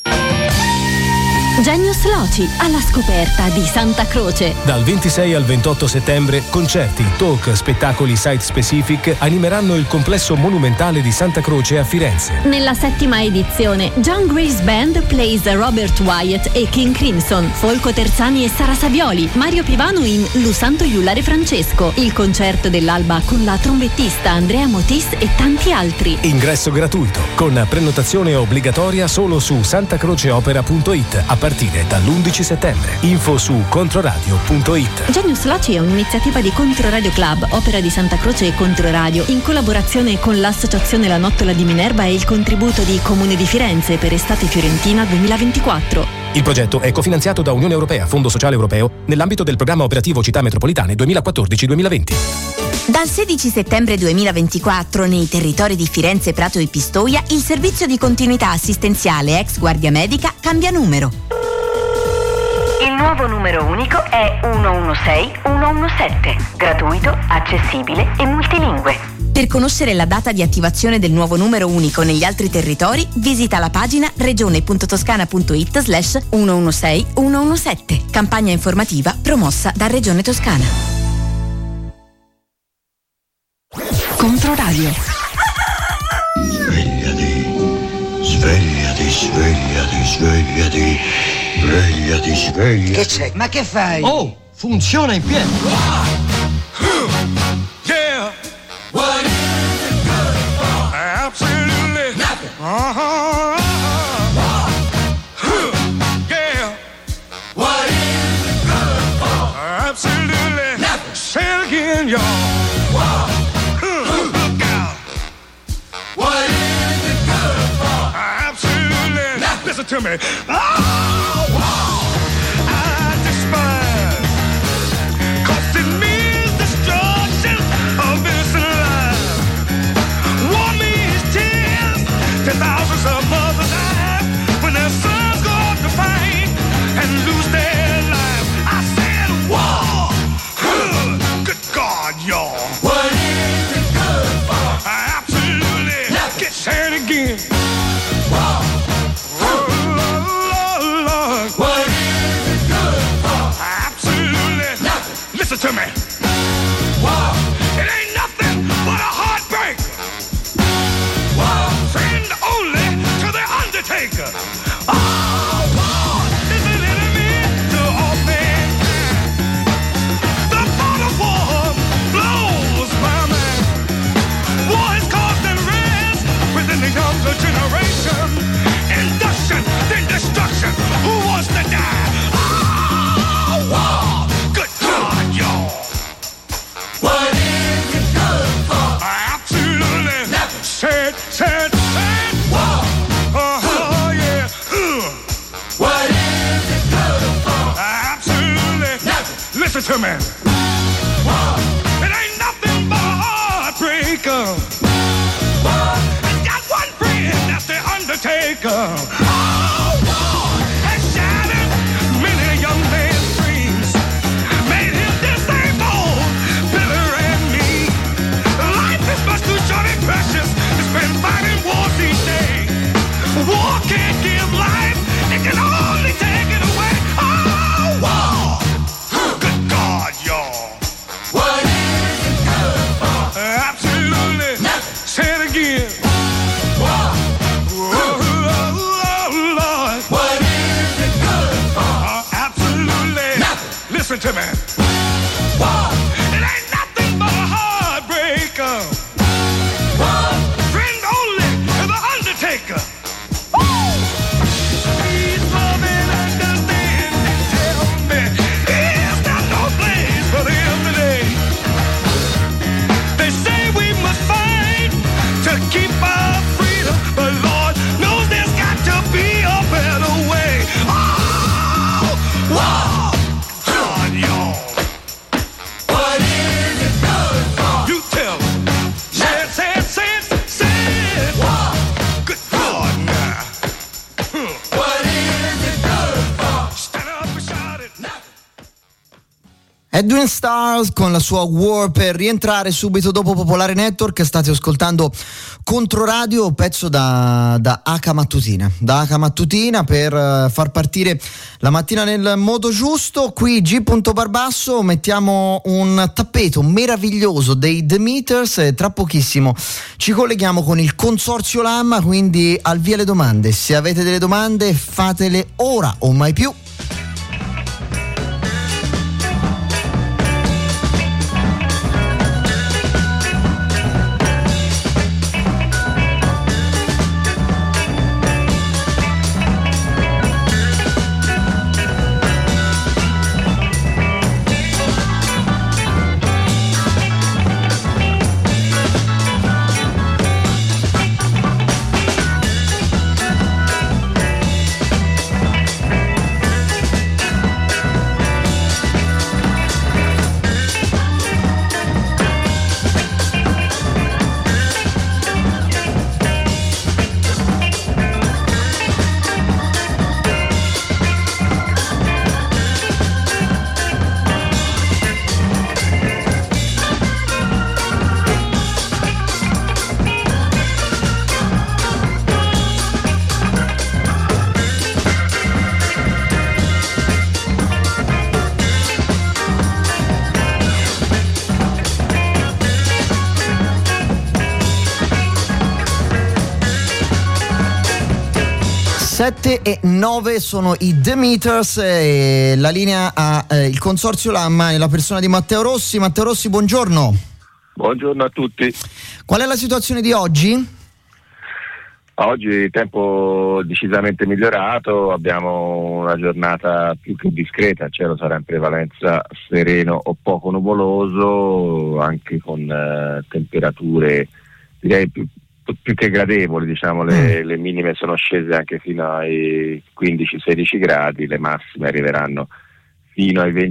Genius Loci, alla scoperta di Santa Croce. Dal 26 al 28 settembre, concerti, talk, spettacoli site specific animeranno il complesso monumentale di Santa Croce a Firenze. Nella 7ª edizione, John Grease Band plays Robert Wyatt e King Crimson, Folco Terzani e Sara Savioli, Mario Pivano in Lusanto Iullare Francesco, il concerto dell'alba con la trombettista Andrea Motis e tanti altri. Ingresso gratuito, con prenotazione obbligatoria solo su santacroceopera.it a partire dall'11 settembre. Info su controradio.it. Genius Loci è un'iniziativa di Controradio Club, opera di Santa Croce e Controradio, in collaborazione con l'associazione La Nottola di Minerva e il contributo di Comune di Firenze per Estate Fiorentina 2024. Il progetto è cofinanziato da Unione Europea, Fondo Sociale Europeo, nell'ambito del programma operativo Città Metropolitane 2014-2020. Dal 16 settembre 2024 nei territori di Firenze, Prato e Pistoia il servizio di continuità assistenziale ex Guardia Medica cambia numero. Il nuovo numero unico è 116-117, gratuito, accessibile e multilingue. Per conoscere la data di attivazione del nuovo numero unico negli altri territori, visita la pagina regione.toscana.it/116-117. Campagna informativa promossa da Regione Toscana. Controradio. Svegliati, svegliati, svegliati. Svegliati, svegliati. Che c'è? Ma che fai? Oh, funziona in pieno. Yeah. What is it good for? Absolutely nothing. Yeah. What is it good for? Absolutely nothing. Say it again, y'all. Look out. What is it good for? Absolutely nothing. Listen to me. Thousands of mothers die when their sons go Listen to me. It ain't nothing but a heartbreaker. I got one friend, that's the Undertaker. Oh, war has shattered many young men's dreams, made him disabled, bitter and mean. Life is much too short and precious to spend fighting wars each day. War can't give life, it can only take it away. Oh, war! Good God, y'all. What is it good for? Absolutely nothing. Say it again. War. Oh, Lord. What is it good for? Absolutely nothing. Listen to me. War. It ain't nothing but a heartbreaker. War. Friend only to the Undertaker. Please love and understand and tell me, is there no place for them today? They say we must fight to keep our freedom, but Lord knows there's got to be a better way. Oh, wow, God, y'all. What is it good for? You tell me. Say it. Wow. Good God, now. What is it good for? Stand up and shout it. Edwin Stars con la sua War per rientrare subito dopo Popolare Network. State ascoltando Controradio, pezzo da H Mattutina per far partire la mattina nel modo giusto. Qui G. Barbasso, mettiamo un tappeto meraviglioso dei The Meters e tra pochissimo ci colleghiamo con il Consorzio Lamma, quindi al via le domande. Se avete delle domande fatele ora o mai più. E 9 sono i The Meters e la linea ha il Consorzio Lamma nella persona di Matteo Rossi. Matteo Rossi, buongiorno. Buongiorno a tutti. Qual è la situazione di oggi? Oggi il tempo decisamente migliorato, abbiamo una giornata più che discreta, il cielo sarà in prevalenza sereno o poco nuvoloso, anche con temperature direi più che gradevoli, diciamo, le minime sono scese anche fino ai 15-16 gradi, le massime arriveranno fino ai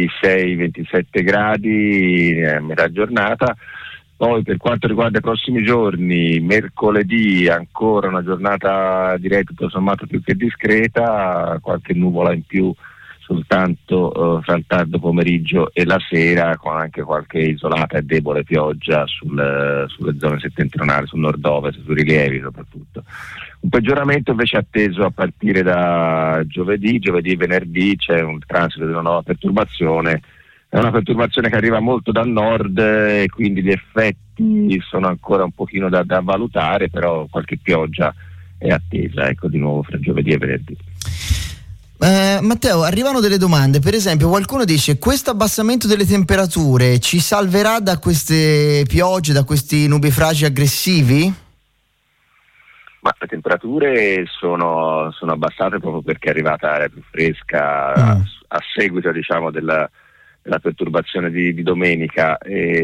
26-27 gradi a metà giornata. Poi per quanto riguarda i prossimi giorni, mercoledì ancora una giornata direi tutto sommato più che discreta, qualche nuvola in più soltanto fra il tardo pomeriggio e la sera, con anche qualche isolata e debole pioggia sulle zone settentrionali, sul nord-ovest, sui rilievi soprattutto. Un peggioramento invece atteso a partire da giovedì e venerdì, c'è un transito di una nuova perturbazione. È una perturbazione che arriva molto dal nord e quindi gli effetti sono ancora un pochino da valutare, però qualche pioggia è attesa, ecco, di nuovo fra giovedì e venerdì. Matteo, arrivano delle domande, per esempio qualcuno dice: questo abbassamento delle temperature ci salverà da queste piogge, da questi nubifragi aggressivi? Ma le temperature sono abbassate proprio perché è arrivata aria più fresca a seguito, diciamo, della perturbazione di domenica,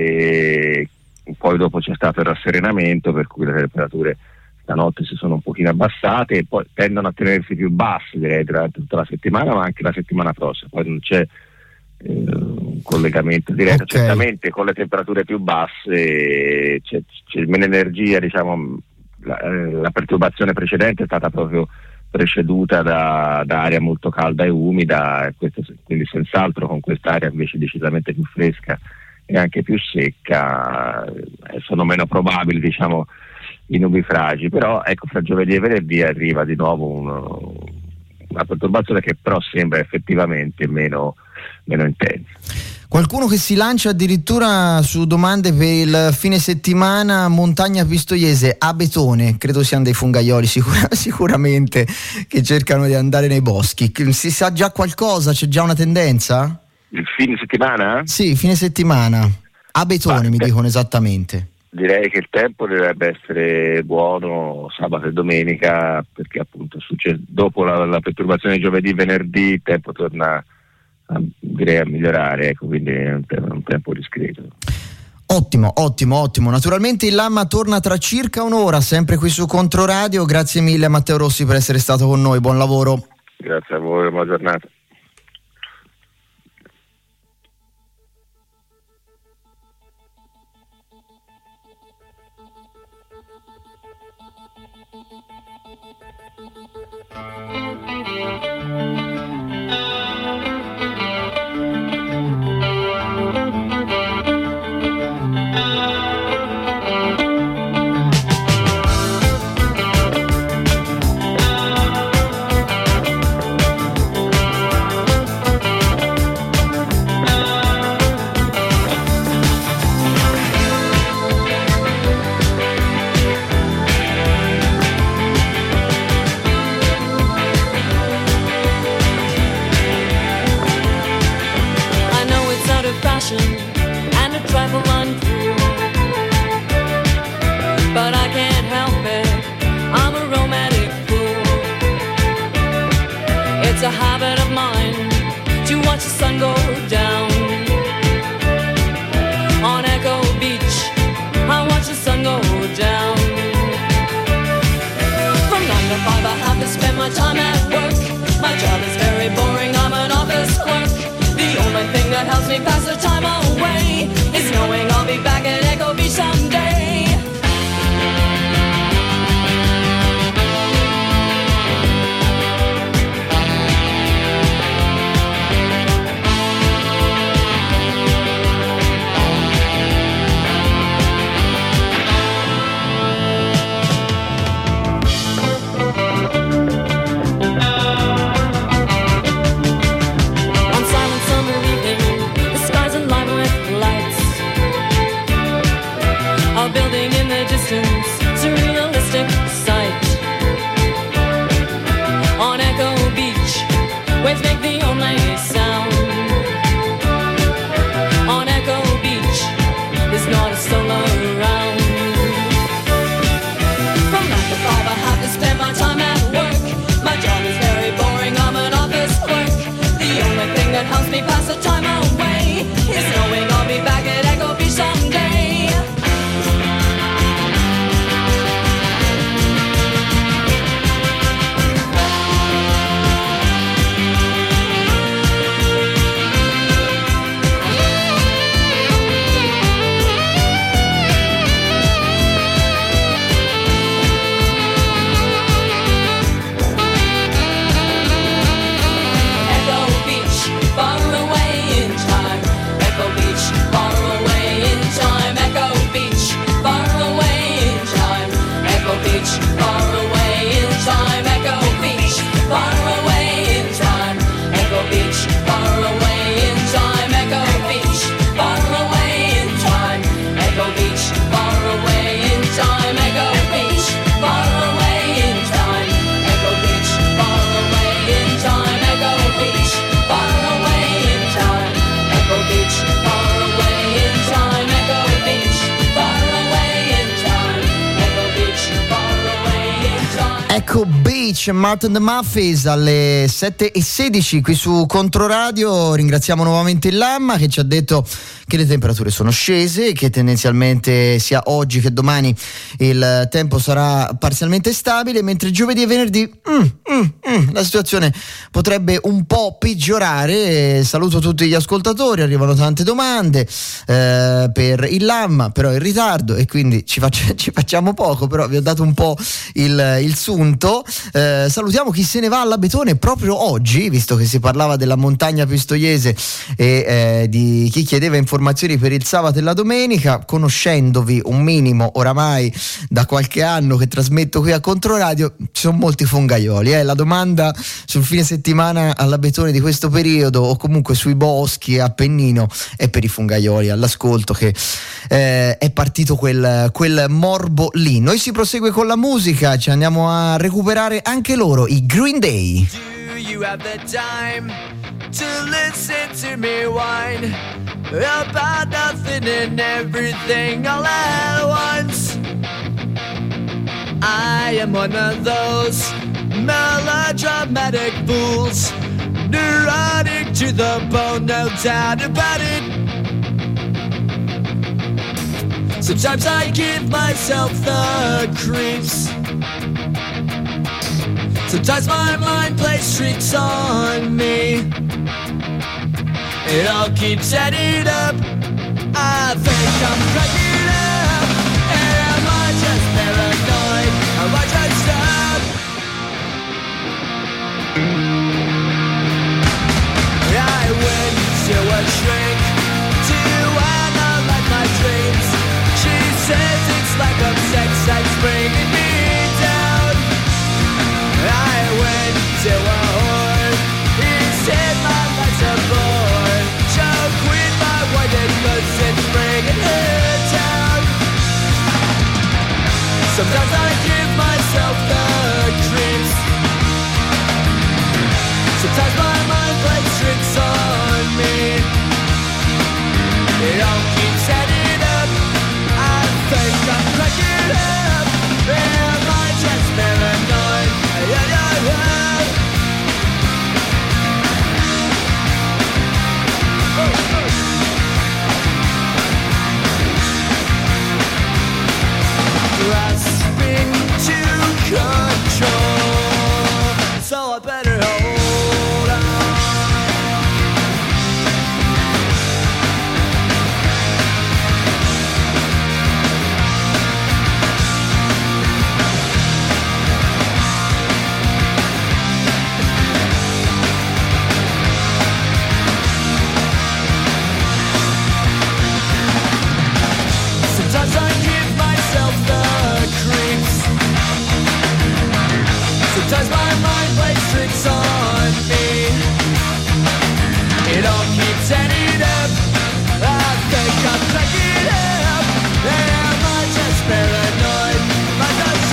e poi dopo c'è stato il rasserenamento, per cui le temperature stanotte si sono un pochino abbassate e poi tendono a tenersi più basse, direi, durante tutta la settimana, ma anche la settimana prossima. Poi non c'è un collegamento diretto. Okay. Certamente con le temperature più basse c'è meno energia, diciamo, la perturbazione precedente è stata proprio preceduta da aria molto calda e umida, quindi senz'altro con quest'aria invece decisamente più fresca e anche più secca sono meno probabili, diciamo, i nubifragi. Però ecco, fra giovedì e venerdì arriva di nuovo una perturbazione che però sembra effettivamente meno intensa. Qualcuno che si lancia addirittura su domande per il fine settimana: montagna pistoiese, Abetone, credo siano dei fungaioli sicuramente che cercano di andare nei boschi. Si sa già qualcosa? C'è già una tendenza? Il fine settimana? Sì, fine settimana. Abetone mi dicono esattamente. Direi che il tempo dovrebbe essere buono sabato e domenica, perché appunto dopo la perturbazione di giovedì e venerdì il tempo torna a migliorare, ecco, quindi è un tempo discreto. Ottimo. Naturalmente il Lamma torna tra circa un'ora, sempre qui su Controradio. Grazie mille a Matteo Rossi per essere stato con noi, buon lavoro. Grazie a voi, buona giornata. And a trifle untrue, but I can't help it, I'm a romantic fool. It's a habit of mine to watch the sun go down. On Echo Beach, I watch the sun go down. From 9 to 5 I have to spend my time at work. My job is very boring, I'm an office clerk. The only thing that helps me pass the time away is knowing I'll be back at Echo Beach someday. Building in the distance, surrealistic sight. On Echo Beach, waves make the only sound. On Echo Beach, there's not a soul around. From 9 to 5 I have to spend my time at work. My job is very boring, I'm an office clerk. The only thing that helps me pass the time away is knowing I'll be back at Echo Beach someday. Echo Beach, Martin the Muffins alle 7:16 qui su Controradio. Ringraziamo nuovamente il Lamma che ci ha detto che le temperature sono scese, che tendenzialmente sia oggi che domani il tempo sarà parzialmente stabile, mentre giovedì e venerdì la situazione potrebbe un po' peggiorare. Saluto tutti gli ascoltatori, arrivano tante domande per il Lamma, però è in ritardo e quindi ci facciamo poco, però vi ho dato un po' il sunto. Salutiamo chi se ne va all'Abetone proprio oggi, visto che si parlava della montagna pistoiese e di chi chiedeva informazioni per il sabato e la domenica. Conoscendovi un minimo oramai da qualche anno che trasmetto qui a Controradio, ci sono molti fungaioli. La domanda sul fine settimana all'Abetone di questo periodo o comunque sui boschi Appennino è per i fungaioli all'ascolto, che è partito quel morbo lì. Noi si prosegue con la musica, ci andiamo a recuperare anche loro, i Green Day. Do you have the time to listen to me whine about nothing and everything all at once? I am one of those melodramatic fools, neurotic to the bone, no doubt about it. Sometimes I give myself the creeps. Sometimes my mind plays tricks on me. It all keeps adding up. I think I'm cracking up. Am I just paranoid? Am I just up? I went to a shrink to analyze my dreams. She says it's like a sex that's bringing me down. I went to a whore. He said my life's a bore. Choke with my white goods and bringing her down. Sometimes I give myself the creeps. Sometimes my mind plays tricks on me. It all keeps adding up. I think I'm cracking up. Am I just paranoid? Yeah, yeah, yeah. Grasping to control, so I better hold on. Sometimes I give myself the creeps. Sometimes my mind plays tricks on me. It all keeps adding up. I think I'm cracking up. Am I just paranoid? Am I just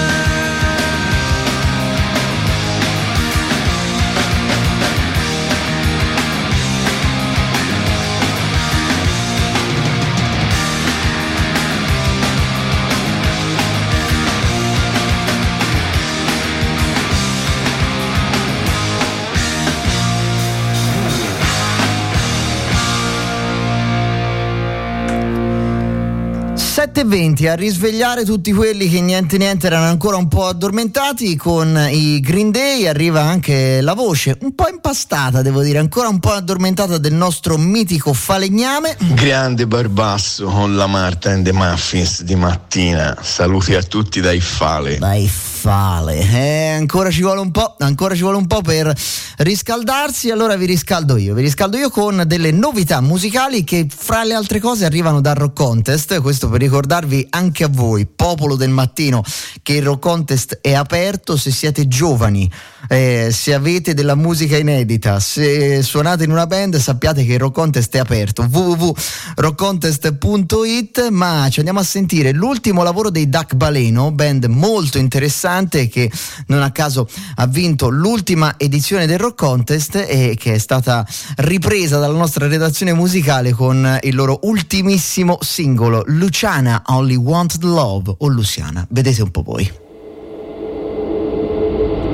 .20 a risvegliare tutti quelli che niente erano ancora un po' addormentati. Con i Green Day arriva anche la voce un po' impastata, devo dire, ancora un po' addormentata, del nostro mitico falegname. Grande Barbasso con la Marta and the Muffins di mattina. Saluti a tutti dai Fale. Ancora ci vuole un po' per riscaldarsi. Allora vi riscaldo io con delle novità musicali che fra le altre cose arrivano dal Rock Contest. Questo per ricordarvi anche a voi, popolo del mattino, che il Rock Contest è aperto. Se siete giovani, se avete della musica inedita, se suonate in una band, sappiate che il Rock Contest è aperto, www.rockcontest.it. ma ci andiamo a sentire l'ultimo lavoro dei Duck Baleno, band molto interessante che non a caso ha vinto l'ultima edizione del Rock Contest e che è stata ripresa dalla nostra redazione musicale con il loro ultimissimo singolo, Luciana Only Wanted Love, o Luciana, vedete un po' voi.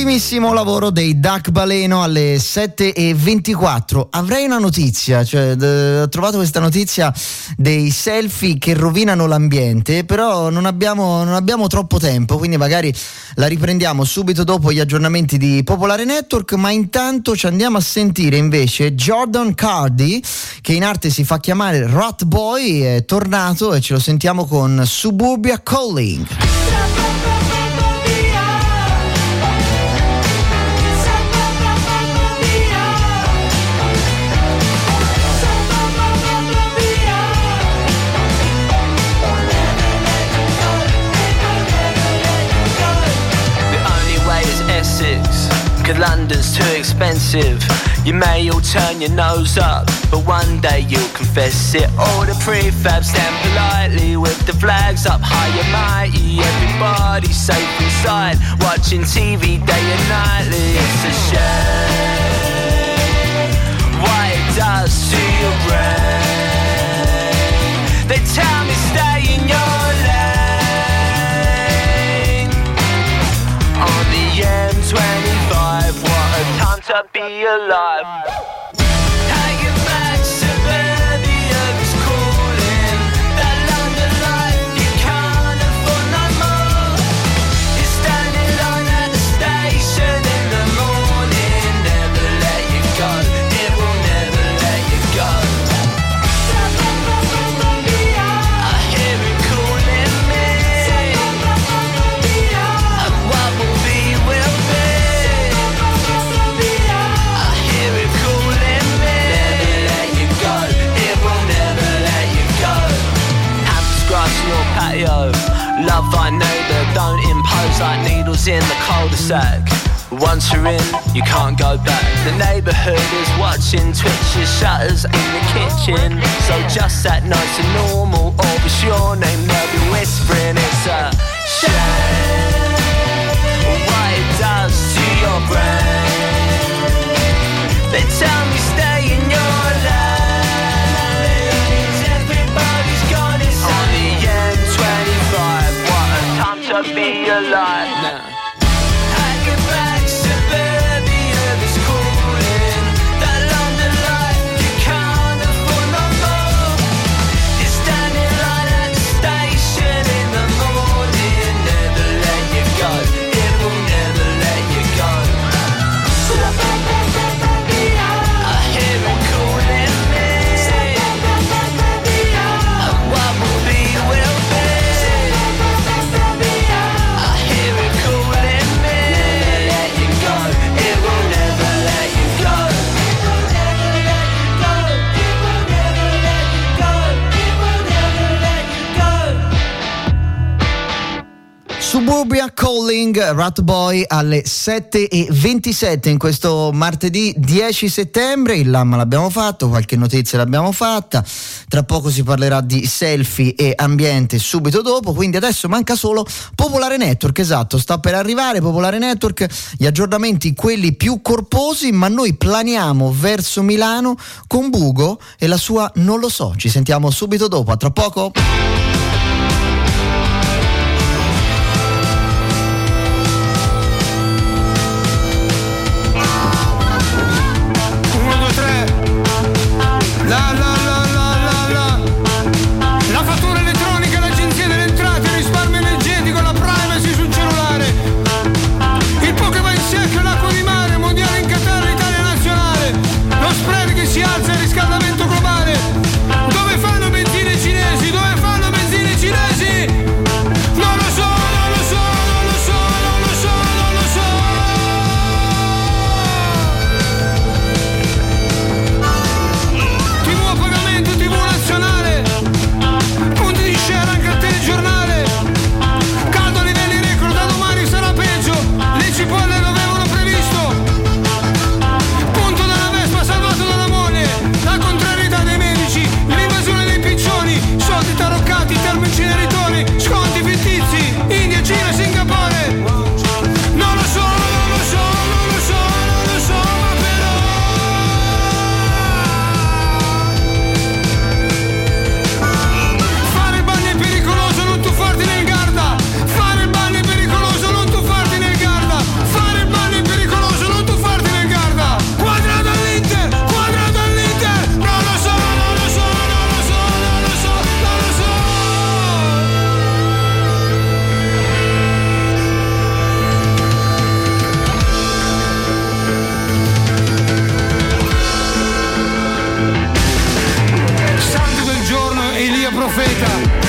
Ottimissimo lavoro dei Duck Baleno alle 7:24. Avrei una notizia, ho trovato questa notizia dei selfie che rovinano l'ambiente, però non abbiamo troppo tempo, quindi magari la riprendiamo subito dopo gli aggiornamenti di Popolare Network, ma intanto ci andiamo a sentire invece Jordan Cardi, che in arte si fa chiamare Rat Boy, è tornato e ce lo sentiamo con Suburbia Calling. Cause London's too expensive. You may all turn your nose up, but one day you'll confess it. All the prefabs stand politely with the flags up high and mighty. Everybody's safe inside, watching TV day and nightly. It's a shame what it does to your brain. They tell me stay in your lane on the M25. What a time to be alive. Hanging back, suburbia is calling. That London life you can't afford no more. You're standing line at the station in the morning. Never let you go, it will never let you go. I hear it calling me, and what will be will be. Love thy neighbour, don't impose like needles in the cul-de-sac. Once you're in, you can't go back. The neighbourhood is watching, twitches shutters in the kitchen. So just that nice and normal, or was your name, they'll be whispering. It's a shame what it does to your brain. They tell me stay in your lane. Everybody's gone insane. On the M25, what a time to be alive now. I get back, suburbia is calling. That London life you can't afford no more. You're standing line at the station in the morning. Never let you go, it will never let you go. I hear it calling me, and what will be will be. I hear it calling me, never let you go, it will never let you go. It will never let you go, it will never let you go, it will never let you go. Suburbia Calling, Rat Boy alle 7:27 in questo martedì 10 settembre. Il LAM l'abbiamo fatto, qualche notizia l'abbiamo fatta, tra poco si parlerà di selfie e ambiente subito dopo, quindi adesso manca solo Popolare Network. Esatto, sta per arrivare Popolare Network, gli aggiornamenti quelli più corposi, ma noi planiamo verso Milano con Bugo e la sua Non lo so. Ci sentiamo subito dopo, a tra poco. La fattura elettronica, l'agenzia delle entrate, il risparmio energetico, la privacy sul cellulare, il Pokémon secco, l'acqua di mare, mondiale in Qatar, l'Italia nazionale, lo spread che si alza, il riscaldamento globale. Dove fanno benzine cinesi? Dove fanno benzine profeta.